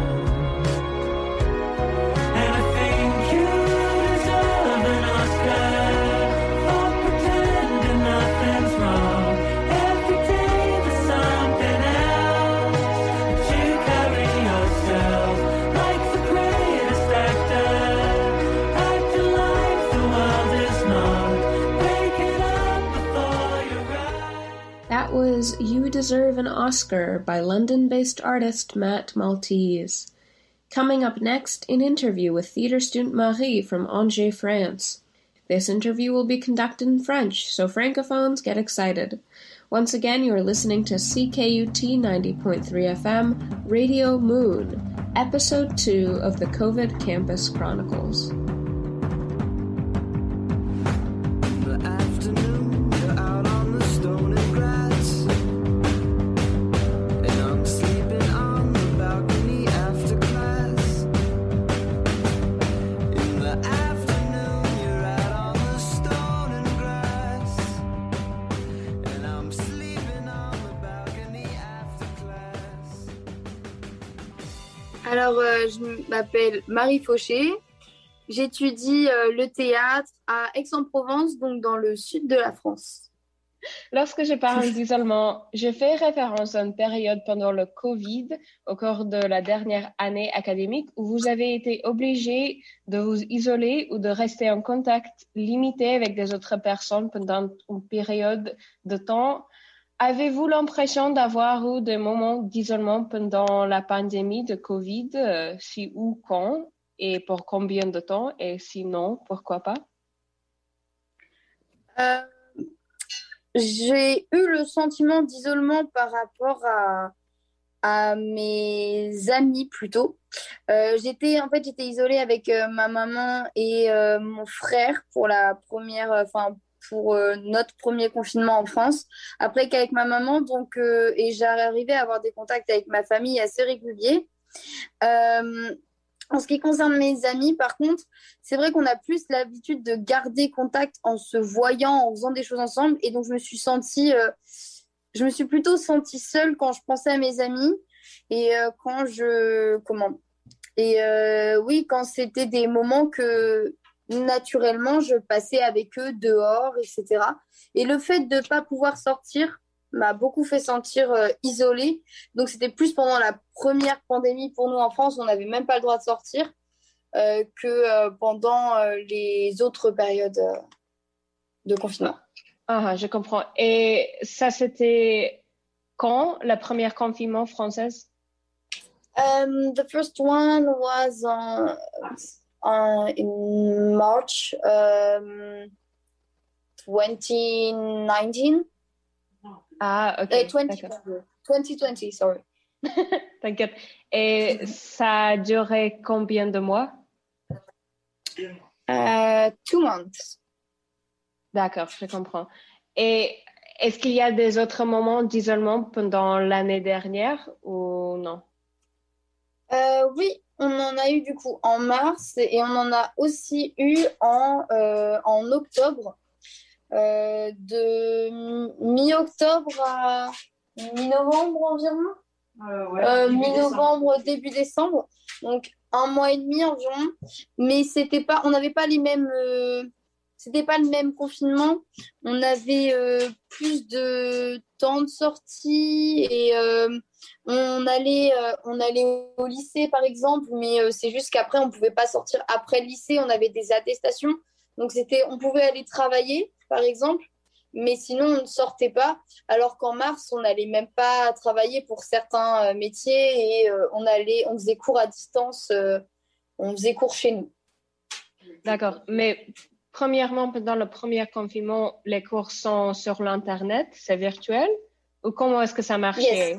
And I think you deserve an Oscar for pretending nothing's wrong. Every day there's something else, but you carry yourself like the greatest actor, acting like the world is not breaking up before your eyes. That was You Deserve an Oscar by London-based artist Matt Maltese. Coming up next, an interview with theatre student Marie from Angers, France. This interview will be conducted in French, so francophones get excited. Once again, you are listening to C K U T ninety point three F M, Radio Moon, Episode two of the COVID Campus Chronicles. In the afternoon, you're out on the stony grass, and I'm sleeping on the balcony after class. In the afternoon, you're out on the stony grass, and I'm sleeping on the balcony after class. Alors, euh, je m'appelle Marie Fauché. J'étudie euh, le théâtre à Aix-en-Provence, donc dans le sud de la France. Lorsque je parle d'isolement, je fais référence à une période pendant le Covid, au cours de la dernière année académique, où vous avez été obligé de vous isoler ou de rester en contact limité avec des autres personnes pendant une période de temps. Avez-vous l'impression d'avoir eu des moments d'isolement pendant la pandémie de Covid, euh, si ou quand, et pour combien de temps, et sinon, pourquoi pas? Euh, j'ai eu le sentiment d'isolement par rapport à, à mes amis plutôt. Euh, j'étais, en fait, j'étais isolée avec euh, ma maman et euh, mon frère pour la première, enfin, pour euh, notre premier confinement en France. Après qu'avec ma maman, donc, euh, et j'arrivais à avoir des contacts avec ma famille assez réguliers. Euh, en ce qui concerne mes amis, par contre, c'est vrai qu'on a plus l'habitude de garder contact en se voyant, en faisant des choses ensemble. Et donc, je me suis sentie, euh, je me suis plutôt sentie seule quand je pensais à mes amis et euh, quand je, comment, et euh, oui, quand c'était des moments que naturellement je passais avec eux dehors, et cetera. Et le fait de ne pas pouvoir sortir m'a beaucoup fait sentir euh, isolée. Donc, c'était plus pendant la première pandémie pour nous en France, on n'avait même pas le droit de sortir, euh, que euh, pendant euh, les autres périodes euh, de confinement. Ah, je comprends. Et ça, c'était quand, la première confinement française? Um, the first one was uh, uh, in March um, twenty nineteen. Ah, ok. Uh, twenty D'accord. twenty twenty, sorry. T'inquiète. Et ça a duré combien de mois? Uh, two months. D'accord, je comprends. Et est-ce qu'il y a des autres moments d'isolement pendant l'année dernière ou non? Euh, oui, on en a eu du coup en mars et on en a aussi eu en, euh, en octobre. Euh, de mi-octobre à mi-novembre environ. Euh, ouais, euh, mi-novembre, début décembre. Donc un mois et demi environ. Mais c'était pas, on n'avait pas les mêmes, euh, c'était pas le même confinement. On avait euh, plus de temps de sortie et euh, on allait, euh, on allait au lycée par exemple. Mais euh, c'est juste qu'après on pouvait pas sortir après le lycée. On avait des attestations. Donc c'était, on pouvait aller travailler par exemple, mais sinon on ne sortait pas. Alors qu'en mars, on n'allait même pas travailler pour certains euh, métiers et euh, on allait, on faisait cours à distance, euh, on faisait cours chez nous. D'accord, mais premièrement, pendant le premier confinement, les cours sont sur l'internet, c'est virtuel, ou comment est-ce que ça marchait?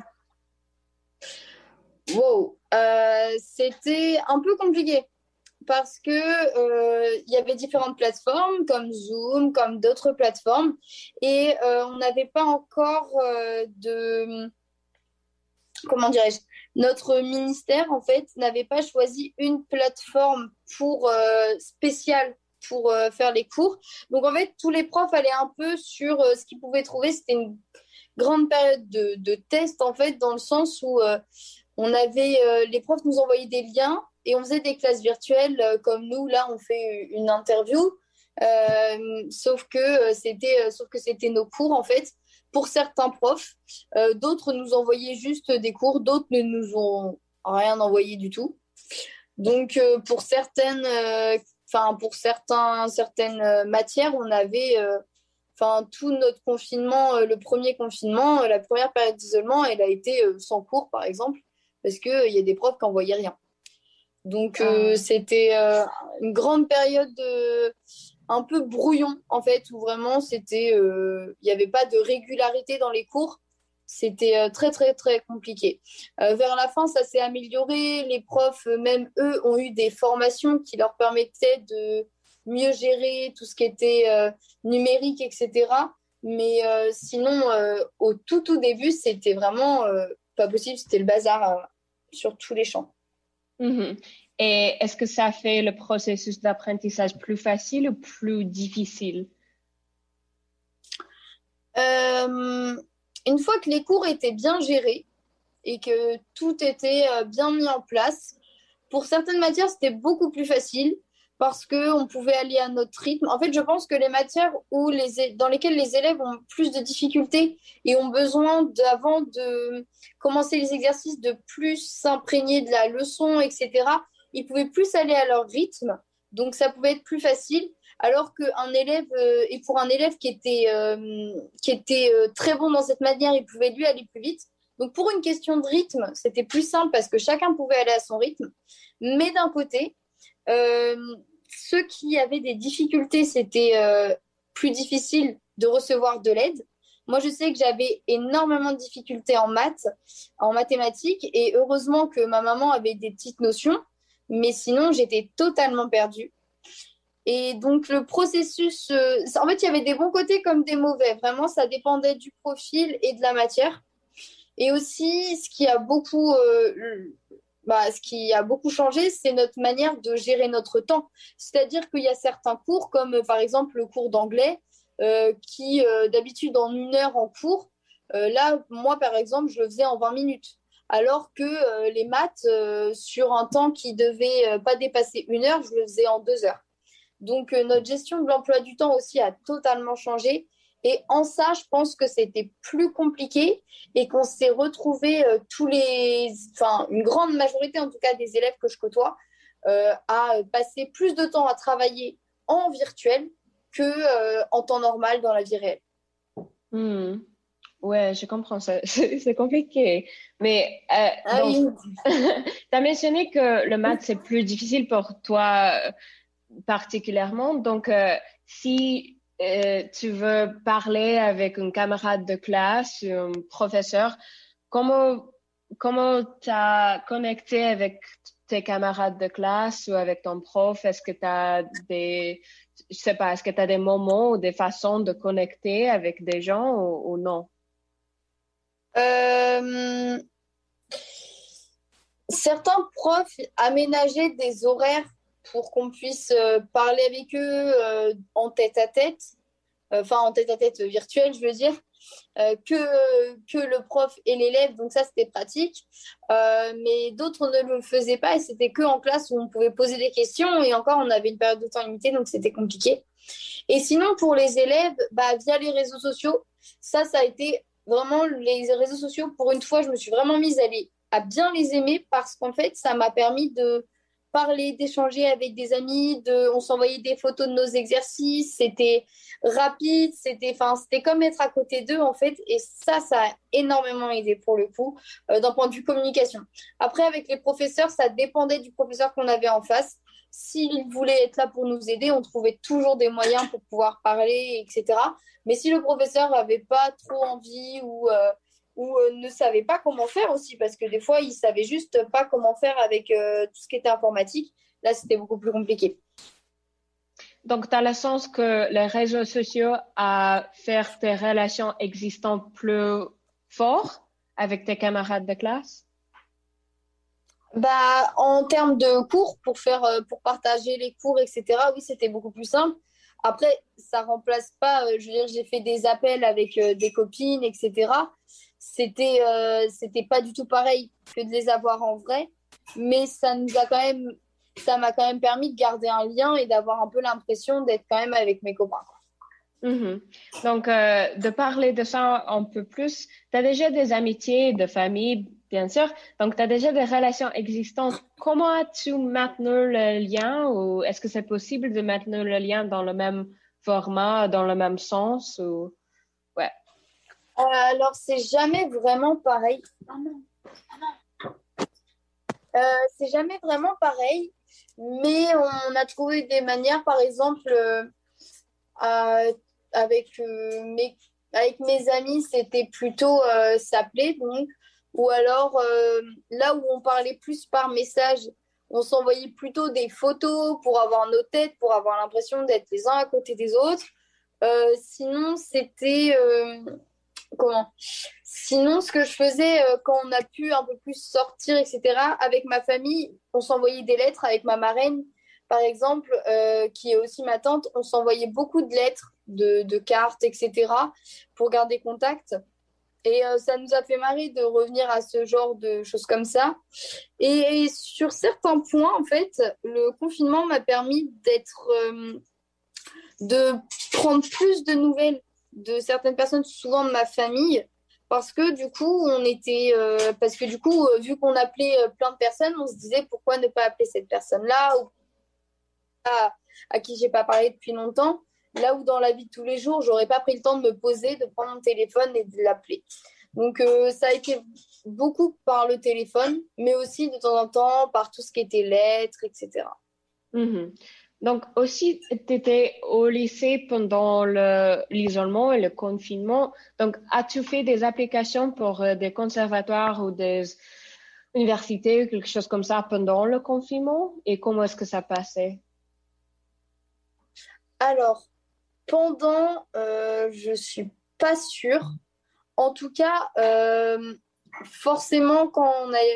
Yes. Wow, euh, c'était un peu compliqué. Parce que euh, y avait différentes plateformes comme Zoom, comme d'autres plateformes, et euh, on n'avait pas encore euh, de, comment dirais-je, notre ministère en fait n'avait pas choisi une plateforme pour euh, spéciale pour euh, faire les cours. Donc en fait tous les profs allaient un peu sur euh, ce qu'ils pouvaient trouver. C'était une grande période de, de test en fait, dans le sens où euh, on avait euh, les profs nous envoyaient des liens. Et on faisait des classes virtuelles euh, comme nous, là, on fait une interview, euh, sauf, que, euh, c'était, euh, sauf que c'était nos cours, en fait, pour certains profs. Euh, d'autres nous envoyaient juste des cours, d'autres ne nous ont rien envoyé du tout. Donc, euh, pour, certaines, euh, pour certains, certaines matières, on avait euh, tout notre confinement, euh, le premier confinement, euh, la première période d'isolement, elle a été euh, sans cours, par exemple, parce qu'il euh, y a des profs qui n'envoyaient rien. Donc, euh, c'était euh, une grande période de, un peu brouillon, en fait, où vraiment, c'était, il euh, n'y avait pas de régularité dans les cours. C'était euh, très, très, très compliqué. Euh, vers la fin, ça s'est amélioré. Les profs, même eux, ont eu des formations qui leur permettaient de mieux gérer tout ce qui était euh, numérique, et cetera. Mais euh, sinon, euh, au tout, tout début, c'était vraiment euh, pas possible. C'était le bazar euh, sur tous les champs. Mm-hmm. Et est-ce que ça fait le processus d'apprentissage plus facile ou plus difficile? Euh, une fois que les cours étaient bien gérés et que tout était bien mis en place, pour certaines matières, c'était beaucoup plus facile parce qu'on pouvait aller à notre rythme. En fait, je pense que les matières où les, dans lesquelles les élèves ont plus de difficultés et ont besoin, avant de commencer les exercices, de plus s'imprégner de la leçon, et cetera, ils pouvaient plus aller à leur rythme. Donc, ça pouvait être plus facile. Alors qu'un élève, euh, et pour un élève qui était, euh, qui était euh, très bon dans cette matière, il pouvait lui aller plus vite. Donc, pour une question de rythme, c'était plus simple parce que chacun pouvait aller à son rythme. Mais d'un côté, euh, ceux qui avaient des difficultés, c'était euh, plus difficile de recevoir de l'aide. Moi, je sais que j'avais énormément de difficultés en maths, en mathématiques, et heureusement que ma maman avait des petites notions, mais sinon, j'étais totalement perdue. Et donc, le processus, euh, en fait, il y avait des bons côtés comme des mauvais. Vraiment, ça dépendait du profil et de la matière. Et aussi, ce qui a beaucoup, euh, bah, ce qui a beaucoup changé, c'est notre manière de gérer notre temps. C'est-à-dire qu'il y a certains cours, comme euh, par exemple le cours d'anglais, euh, qui euh, d'habitude en une heure en cours, euh, là, moi par exemple, je le faisais en vingt minutes. Alors que euh, les maths, euh, sur un temps qui devait euh, pas dépasser une heure, je le faisais en deux heures. Donc, euh, notre gestion de l'emploi du temps aussi a totalement changé. Et en ça, je pense que c'était plus compliqué et qu'on s'est retrouvés euh, tous les, enfin, une grande majorité en tout cas des élèves que je côtoie, euh, à passer plus de temps à travailler en virtuel que euh, en temps normal dans la vie réelle. Hmm. Ouais, je comprends ça. C'est c'est compliqué. Mais euh, Ah donc, oui. tu as mentionné que le maths, c'est plus difficile pour toi euh, particulièrement. Donc, euh, si euh, tu veux parler avec un camarade de classe, un professeur, comment comment t'as connecté avec tes camarades de classe ou avec ton prof? Est-ce que tu as des, je sais pas, est-ce que tu as des moments ou des façons de connecter avec des gens ou, ou non? Euh, certains profs aménageaient des horaires pour qu'on puisse euh, parler avec eux euh, en tête à tête, enfin en tête à tête virtuel, je veux dire, euh, que, que le prof et l'élève, donc ça c'était pratique. Euh, mais d'autres ne le faisaient pas et c'était que en classe où on pouvait poser des questions et encore on avait une période de temps limitée donc c'était compliqué. Et sinon pour les élèves, bah, via les réseaux sociaux, ça ça a été vraiment les réseaux sociaux. Pour une fois, je me suis vraiment mise à, les, à bien les aimer parce qu'en fait ça m'a permis de parler, d'échanger avec des amis, de, on s'envoyait des photos de nos exercices, c'était rapide, c'était, enfin, c'était comme être à côté d'eux en fait, et ça, ça a énormément aidé pour le coup, euh, d'un point de vue communication. Après, avec les professeurs, ça dépendait du professeur qu'on avait en face. S'il voulait être là pour nous aider, on trouvait toujours des moyens pour pouvoir parler, et cetera. Mais si le professeur n'avait pas trop envie ou euh, ou euh, ne savaient pas comment faire aussi, parce que des fois, ils ne savaient juste pas comment faire avec euh, tout ce qui était informatique. Là, c'était beaucoup plus compliqué. Donc, tu as le sens que les réseaux sociaux a fait tes relations existantes plus fortes avec tes camarades de classe? Bah, en termes de cours, pour faire, euh, pour partager les cours, et cetera, oui, c'était beaucoup plus simple. Après, ça remplace pas, euh, je veux dire, j'ai fait des appels avec euh, des copines, et cetera. C'était, euh, c'était pas du tout pareil que de les avoir en vrai, mais ça nous a quand même, ça m'a quand même permis de garder un lien et d'avoir un peu l'impression d'être quand même avec mes copains. Mm-hmm. Donc, euh, de parler de ça un peu plus, tu as déjà des amitiés de famille, bien sûr. Donc, tu as déjà des relations existantes. Comment as-tu maintenu le lien ou est-ce que c'est possible de maintenir le lien dans le même format, dans le même sens ou... Ouais. Euh, alors, c'est jamais vraiment pareil. Oh non. Oh non. Euh, c'est jamais vraiment pareil, mais on a trouvé des manières, par exemple, euh, à, avec, euh, mes, avec mes amis, c'était plutôt euh, s'appeler, donc, ou alors euh, là où on parlait plus par message, on s'envoyait plutôt des photos pour avoir nos têtes, pour avoir l'impression d'être les uns à côté des autres. Euh, sinon, c'était... Euh, comment Sinon, ce que je faisais euh, quand on a pu un peu plus sortir, et cetera, avec ma famille, on s'envoyait des lettres avec ma marraine, par exemple, euh, qui est aussi ma tante. On s'envoyait beaucoup de lettres, de, de cartes, et cetera, pour garder contact. Et euh, ça nous a fait marrer de revenir à ce genre de choses comme ça. Et, et sur certains points, en fait, le confinement m'a permis d'être, euh, de prendre plus de nouvelles de certaines personnes, souvent de ma famille, parce que du coup, on était, euh, parce que du coup, euh, vu qu'on appelait euh, plein de personnes, on se disait pourquoi ne pas appeler cette personne-là ou à, à qui j'ai pas parlé depuis longtemps. Là où dans la vie de tous les jours, j'aurais pas pris le temps de me poser, de prendre mon téléphone et de l'appeler. Donc euh, ça a été beaucoup par le téléphone, mais aussi de temps en temps par tout ce qui était lettres, et cetera. Mm-hmm. Donc aussi, tu étais au lycée pendant le, l'isolement et le confinement. Donc, as-tu fait des applications pour euh, des conservatoires ou des universités ou quelque chose comme ça pendant le confinement? Et comment est-ce que ça passait? Alors, pendant, euh, je suis pas sûre. En tout cas, euh, forcément, quand on a,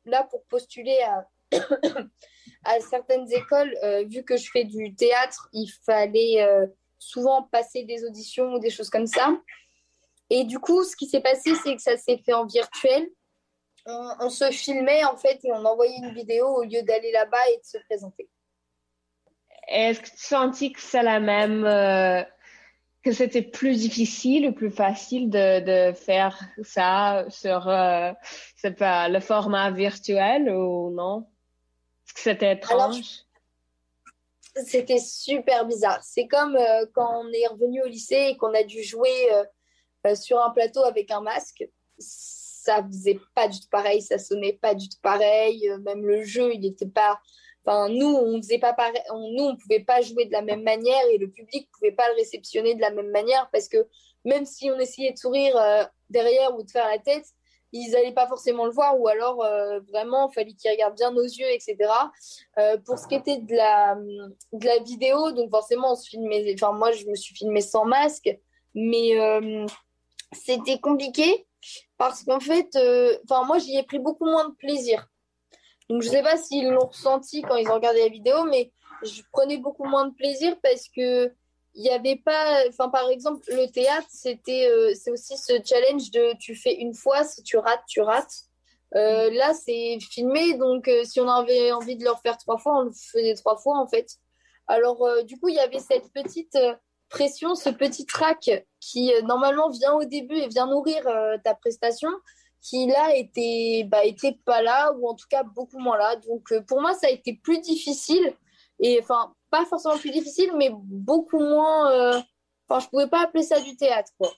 là, pour postuler à, à certaines écoles, euh, vu que je fais du théâtre, il fallait euh, souvent passer des auditions ou des choses comme ça. Et du coup, ce qui s'est passé, c'est que ça s'est fait en virtuel. On, on se filmait, en fait, et on envoyait une vidéo au lieu d'aller là-bas et de se présenter. Est-ce que tu sentis que c'est la même, euh, que c'était plus difficile ou plus facile de, de faire ça sur euh, c'est pas, le format virtuel ou non? Est-ce que c'était étrange? Alors, c'était super bizarre. C'est comme euh, quand on est revenu au lycée et qu'on a dû jouer euh, euh, sur un plateau avec un masque. Ça faisait pas du tout pareil, ça sonnait pas du tout pareil. Euh, même le jeu, il n'était pas... Enfin, nous, on faisait pas pareil. On, nous, on pouvait pas jouer de la même manière et le public pouvait pas le réceptionner de la même manière parce que même si on essayait de sourire euh, derrière ou de faire la tête, ils n'allaient pas forcément le voir ou alors euh, vraiment, il fallait qu'ils regardent bien nos yeux, et cetera. Euh, pour ce qui était de la, de la vidéo, donc forcément, on se filmait... Enfin, moi, je me suis filmée sans masque, mais euh, c'était compliqué parce qu'en fait, euh, enfin, moi, j'y ai pris beaucoup moins de plaisir. Donc, je ne sais pas s'ils l'ont ressenti quand ils ont regardé la vidéo, mais je prenais beaucoup moins de plaisir parce que il n'y avait pas... Enfin, par exemple, le théâtre, c'était, euh, c'est aussi ce challenge de tu fais une fois, si tu rates, tu rates. Euh, là, c'est filmé, donc euh, si on avait envie de le refaire trois fois, on le faisait trois fois, en fait. Alors, euh, du coup, il y avait cette petite euh, pression, ce petit trac qui, euh, normalement, vient au début et vient nourrir euh, ta prestation, qui là était, bah, était pas là ou en tout cas beaucoup moins là. Donc euh, pour moi, ça a été plus difficile et enfin pas forcément plus difficile, mais beaucoup moins. Euh... Enfin, je pouvais pas appeler ça du théâtre, quoi.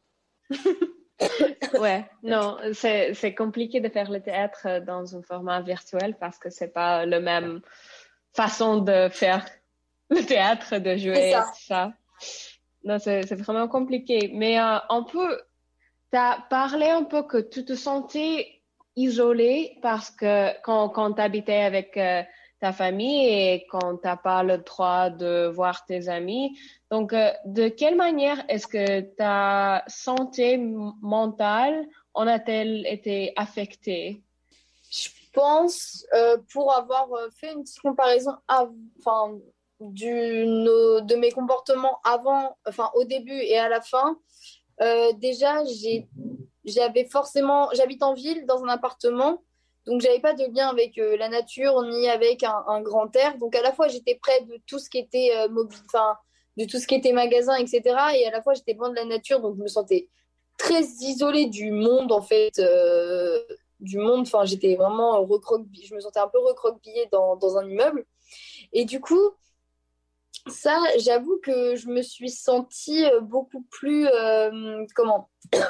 Ouais, non, c'est c'est compliqué de faire le théâtre dans un format virtuel parce que c'est pas la même façon de faire le théâtre, de jouer ça. tout ça. Non, c'est c'est vraiment compliqué. Mais euh, on peut Tu as parlé un peu que tu te sentais isolée parce que quand, quand tu habitais avec euh, ta famille et quand tu n'as pas le droit de voir tes amis. Donc, euh, de quelle manière est-ce que ta santé mentale en a-t-elle été affectée? Je pense, euh, pour avoir fait une petite comparaison av- enfin, du, no, de mes comportements avant, enfin, au début et à la fin, Euh, déjà, j'ai, j'avais forcément, j'habite en ville dans un appartement, donc j'avais pas de lien avec euh, la nature ni avec un, un grand air. Donc à la fois j'étais près de tout ce qui était euh, mobile, enfin de tout ce qui était magasin, et cetera. Et à la fois j'étais loin de la nature, donc je me sentais très isolée du monde en fait, euh, du monde. Enfin j'étais vraiment recroquevillée, je me sentais un peu recroquevillée dans dans un immeuble. Et du coup. Ça, j'avoue que je me suis sentie beaucoup plus, euh, comment,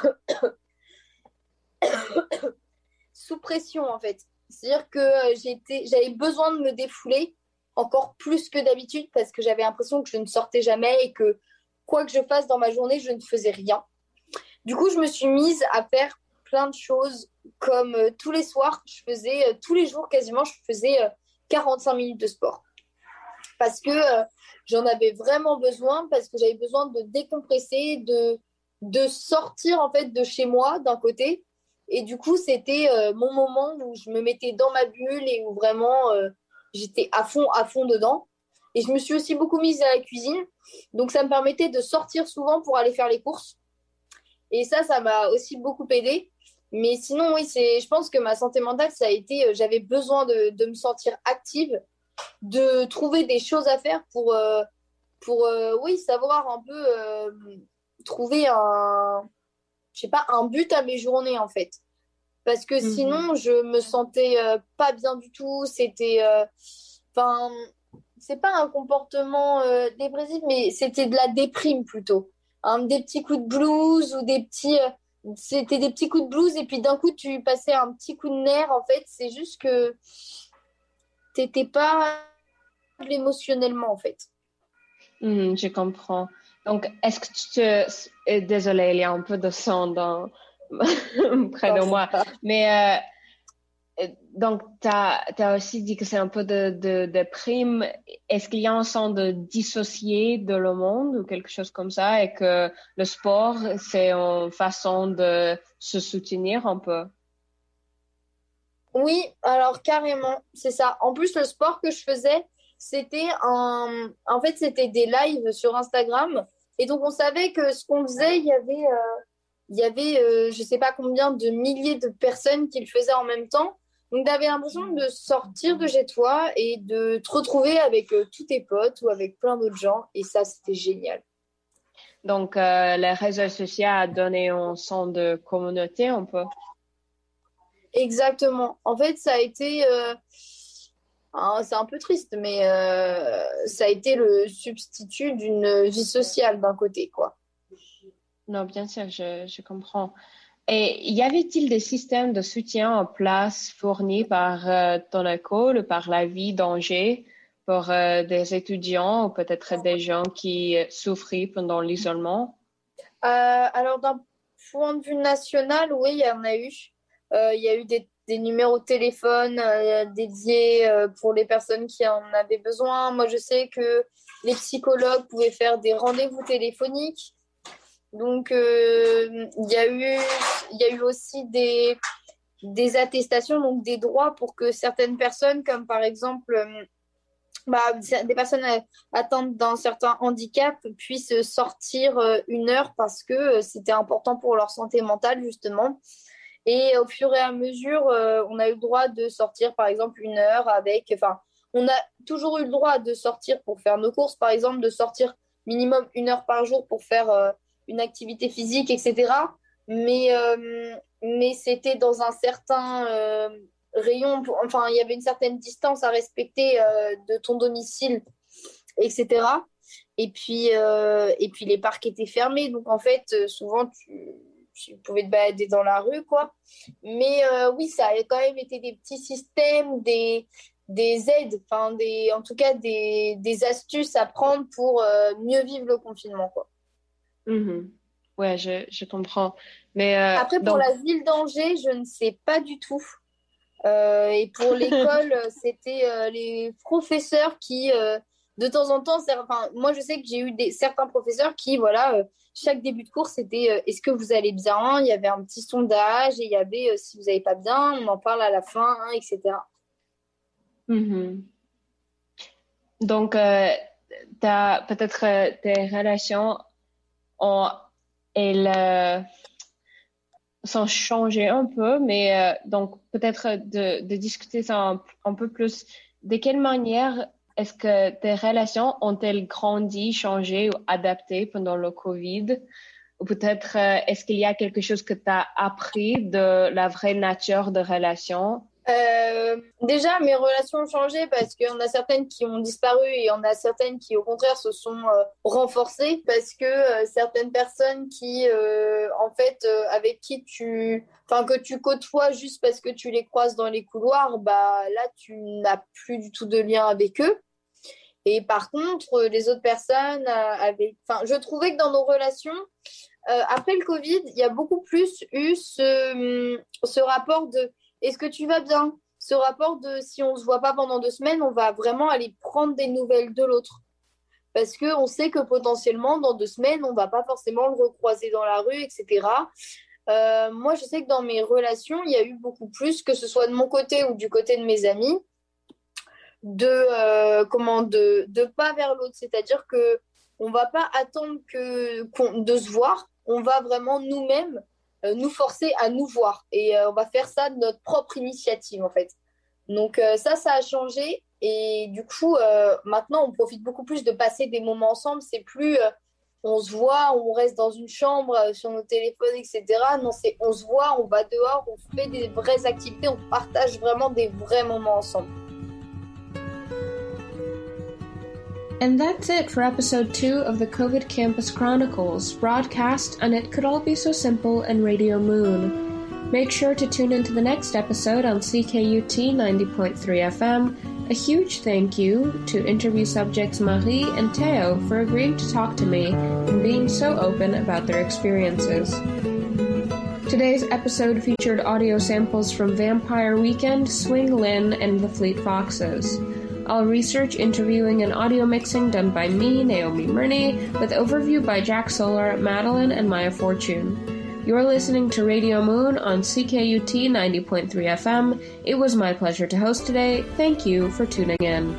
sous pression en fait. C'est-à-dire que j'étais, j'avais besoin de me défouler encore plus que d'habitude parce que j'avais l'impression que je ne sortais jamais et que quoi que je fasse dans ma journée, je ne faisais rien. Du coup, je me suis mise à faire plein de choses comme euh, tous les soirs, je faisais, euh, tous les jours quasiment, je faisais euh, quarante-cinq minutes de sport. Parce que euh, j'en avais vraiment besoin, parce que j'avais besoin de décompresser, de, de sortir en fait de chez moi d'un côté. Et du coup, c'était euh, mon moment où je me mettais dans ma bulle et où vraiment euh, j'étais à fond, à fond dedans. Et je me suis aussi beaucoup mise à la cuisine. Donc, ça me permettait de sortir souvent pour aller faire les courses. Et ça, ça m'a aussi beaucoup aidée. Mais sinon, oui, c'est, je pense que ma santé mentale, ça a été, euh, j'avais besoin de, de me sentir active, de trouver des choses à faire pour, euh, pour euh, oui, savoir un peu euh, trouver un, je sais pas, un but à mes journées, en fait. Parce que Mhm. sinon, je me sentais euh, pas bien du tout. C'était, enfin, euh, c'est pas un comportement euh, dépressif, mais c'était de la déprime plutôt. Hein, des petits coups de blues ou des petits, euh, c'était des petits coups de blues et puis d'un coup, tu passais un petit coup de nerf, en fait. C'est juste que t'étais pas émotionnellement, en fait. Mhm, je comprends. Donc, est-ce que tu te... euh, Désolée, il y a un peu de son dans... près de moi. Mais euh, donc, tu as aussi dit que c'est un peu de, de, de prime. Est-ce qu'il y a un sens de dissocier de le monde ou quelque chose comme ça et que le sport, c'est une façon de se soutenir un peu? Oui, alors carrément, c'est ça. En plus, le sport que je faisais, c'était un... En fait, c'était des lives sur Instagram. Et donc, on savait que ce qu'on faisait, il y avait, euh, il y avait euh, je sais pas combien de milliers de personnes qui le faisaient en même temps. Donc, tu avais l'impression de sortir de chez toi et de te retrouver avec euh, tous tes potes ou avec plein d'autres gens. Et ça, c'était génial. Donc, euh, les réseaux sociaux a donné un sens de communauté un peu. Exactement. En fait, ça a été... Euh... Hein, c'est un peu triste, mais euh, ça a été le substitut d'une vie sociale d'un côté, quoi. Non, bien sûr, je, je comprends. Et y avait-il des systèmes de soutien en place fournis par euh, ton école ou par la vie d'Angers pour euh, des étudiants ou peut-être des gens qui souffraient pendant l'isolement? Euh, alors, d'un point de vue national, oui, il y en a eu. Euh, il y a eu des des numéros de téléphone euh, dédiés euh, pour les personnes qui en avaient besoin. Moi, je sais que les psychologues pouvaient faire des rendez-vous téléphoniques. Donc, euh, il y a eu, il y a eu aussi des, des attestations, donc des droits pour que certaines personnes, comme par exemple euh, bah, des personnes atteintes d'un certain handicap, puissent sortir euh, une heure parce que euh, c'était important pour leur santé mentale, justement. Et au fur et à mesure, euh, on a eu le droit de sortir, par exemple, une heure avec... Enfin, on a toujours eu le droit de sortir pour faire nos courses, par exemple, de sortir minimum une heure par jour pour faire euh, une activité physique, et cetera. Mais, euh, mais c'était dans un certain euh, rayon... Pour, enfin, il y avait une certaine distance à respecter euh, de ton domicile, et cetera. Et puis, euh, et puis, les parcs étaient fermés. Donc, en fait, souvent, tu... tu pouvais te balader dans la rue, quoi. Mais euh, oui, ça a quand même été des petits systèmes, des, des aides, enfin, des, en tout cas, des, des astuces à prendre pour euh, mieux vivre le confinement, quoi. Mm-hmm. Ouais, je, je comprends. Mais, euh, Après, pour donc... la ville d'Angers, je ne sais pas du tout. Euh, et pour l'école, c'était euh, les professeurs qui... Euh, de temps en temps, enfin, moi je sais que j'ai eu des, certains professeurs qui, voilà, euh, chaque début de cours, c'était euh, est-ce que vous allez bien? Il y avait un petit sondage et il y avait euh, si vous n'allez pas bien, on en parle à la fin, hein, et cetera. Mm-hmm. Donc, euh, t'as, peut-être euh, tes relations ont, elles, euh, sont changées un peu, mais euh, donc peut-être de, de discuter ça un, un peu plus. De quelle manière est-ce que tes relations ont-elles grandi, changé ou adapté pendant le Covid? Ou peut-être euh, est-ce qu'il y a quelque chose que tu as appris de la vraie nature de relations? Euh, déjà, mes relations ont changé parce qu'il y en a certaines qui ont disparu et il y en a certaines qui, au contraire, se sont euh, renforcées parce que euh, certaines personnes qui, euh, en fait, euh, avec qui tu, enfin, que tu côtoies juste parce que tu les croises dans les couloirs, bah là, tu n'as plus du tout de lien avec eux. Et par contre, les autres personnes, euh, avec, enfin, je trouvais que dans nos relations, euh, après le Covid, il y a beaucoup plus eu ce, ce rapport de est-ce que tu vas bien? Ce rapport de si on ne se voit pas pendant deux semaines, on va vraiment aller prendre des nouvelles de l'autre. Parce qu'on sait que potentiellement, dans deux semaines, on ne va pas forcément le recroiser dans la rue, et cetera. Euh, moi, je sais que dans mes relations, il y a eu beaucoup plus, que ce soit de mon côté ou du côté de mes amis, de, euh, comment, de, de pas vers l'autre. C'est-à-dire qu'on ne va pas attendre que, qu'on, de se voir, on va vraiment nous-mêmes Euh, nous forcer à nous voir. Et euh, on va faire ça de notre propre initiative, en fait. Donc euh, ça, ça a changé. Et du coup, euh, maintenant, on profite beaucoup plus de passer des moments ensemble. C'est plus euh, on se voit, on reste dans une chambre euh, sur nos téléphones, et cetera. Non, c'est on se voit, on va dehors, on fait des vraies activités, on partage vraiment des vrais moments ensemble. And that's it for episode two of the COVID Campus Chronicles, broadcast on It Could All Be So Simple and Radio Moon. Make sure to tune into the next episode on C K U T ninety point three F M. A huge thank you to interview subjects Marie and Theo for agreeing to talk to me and being so open about their experiences. Today's episode featured audio samples from Vampire Weekend, Swing Lin, and the Fleet Foxes. All research, interviewing, and audio mixing done by me, Naomi Murney, with overview by Jack Solar, Madeline, and Maya Fortune. You're listening to Radio Moon on C K U T ninety point three F M. It was my pleasure to host today. Thank you for tuning in.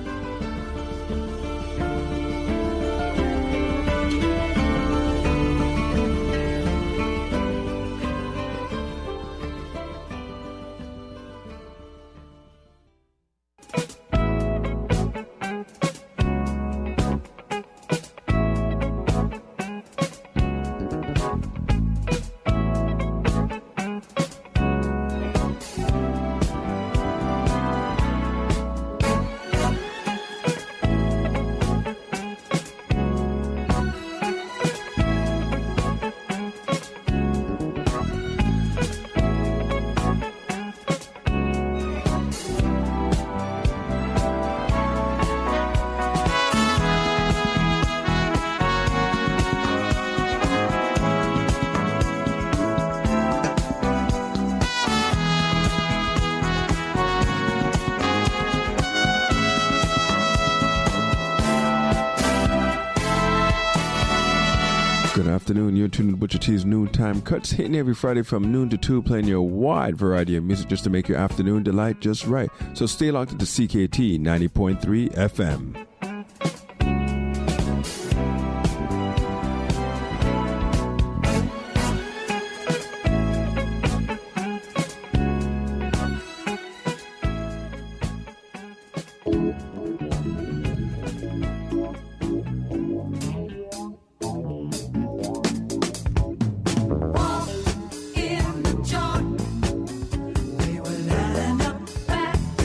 Good afternoon. You're tuned to Butcher T's Noontime Cuts, hitting every Friday from noon to two, playing your wide variety of music just to make your afternoon delight just right. So stay locked into C K T ninety point three F M.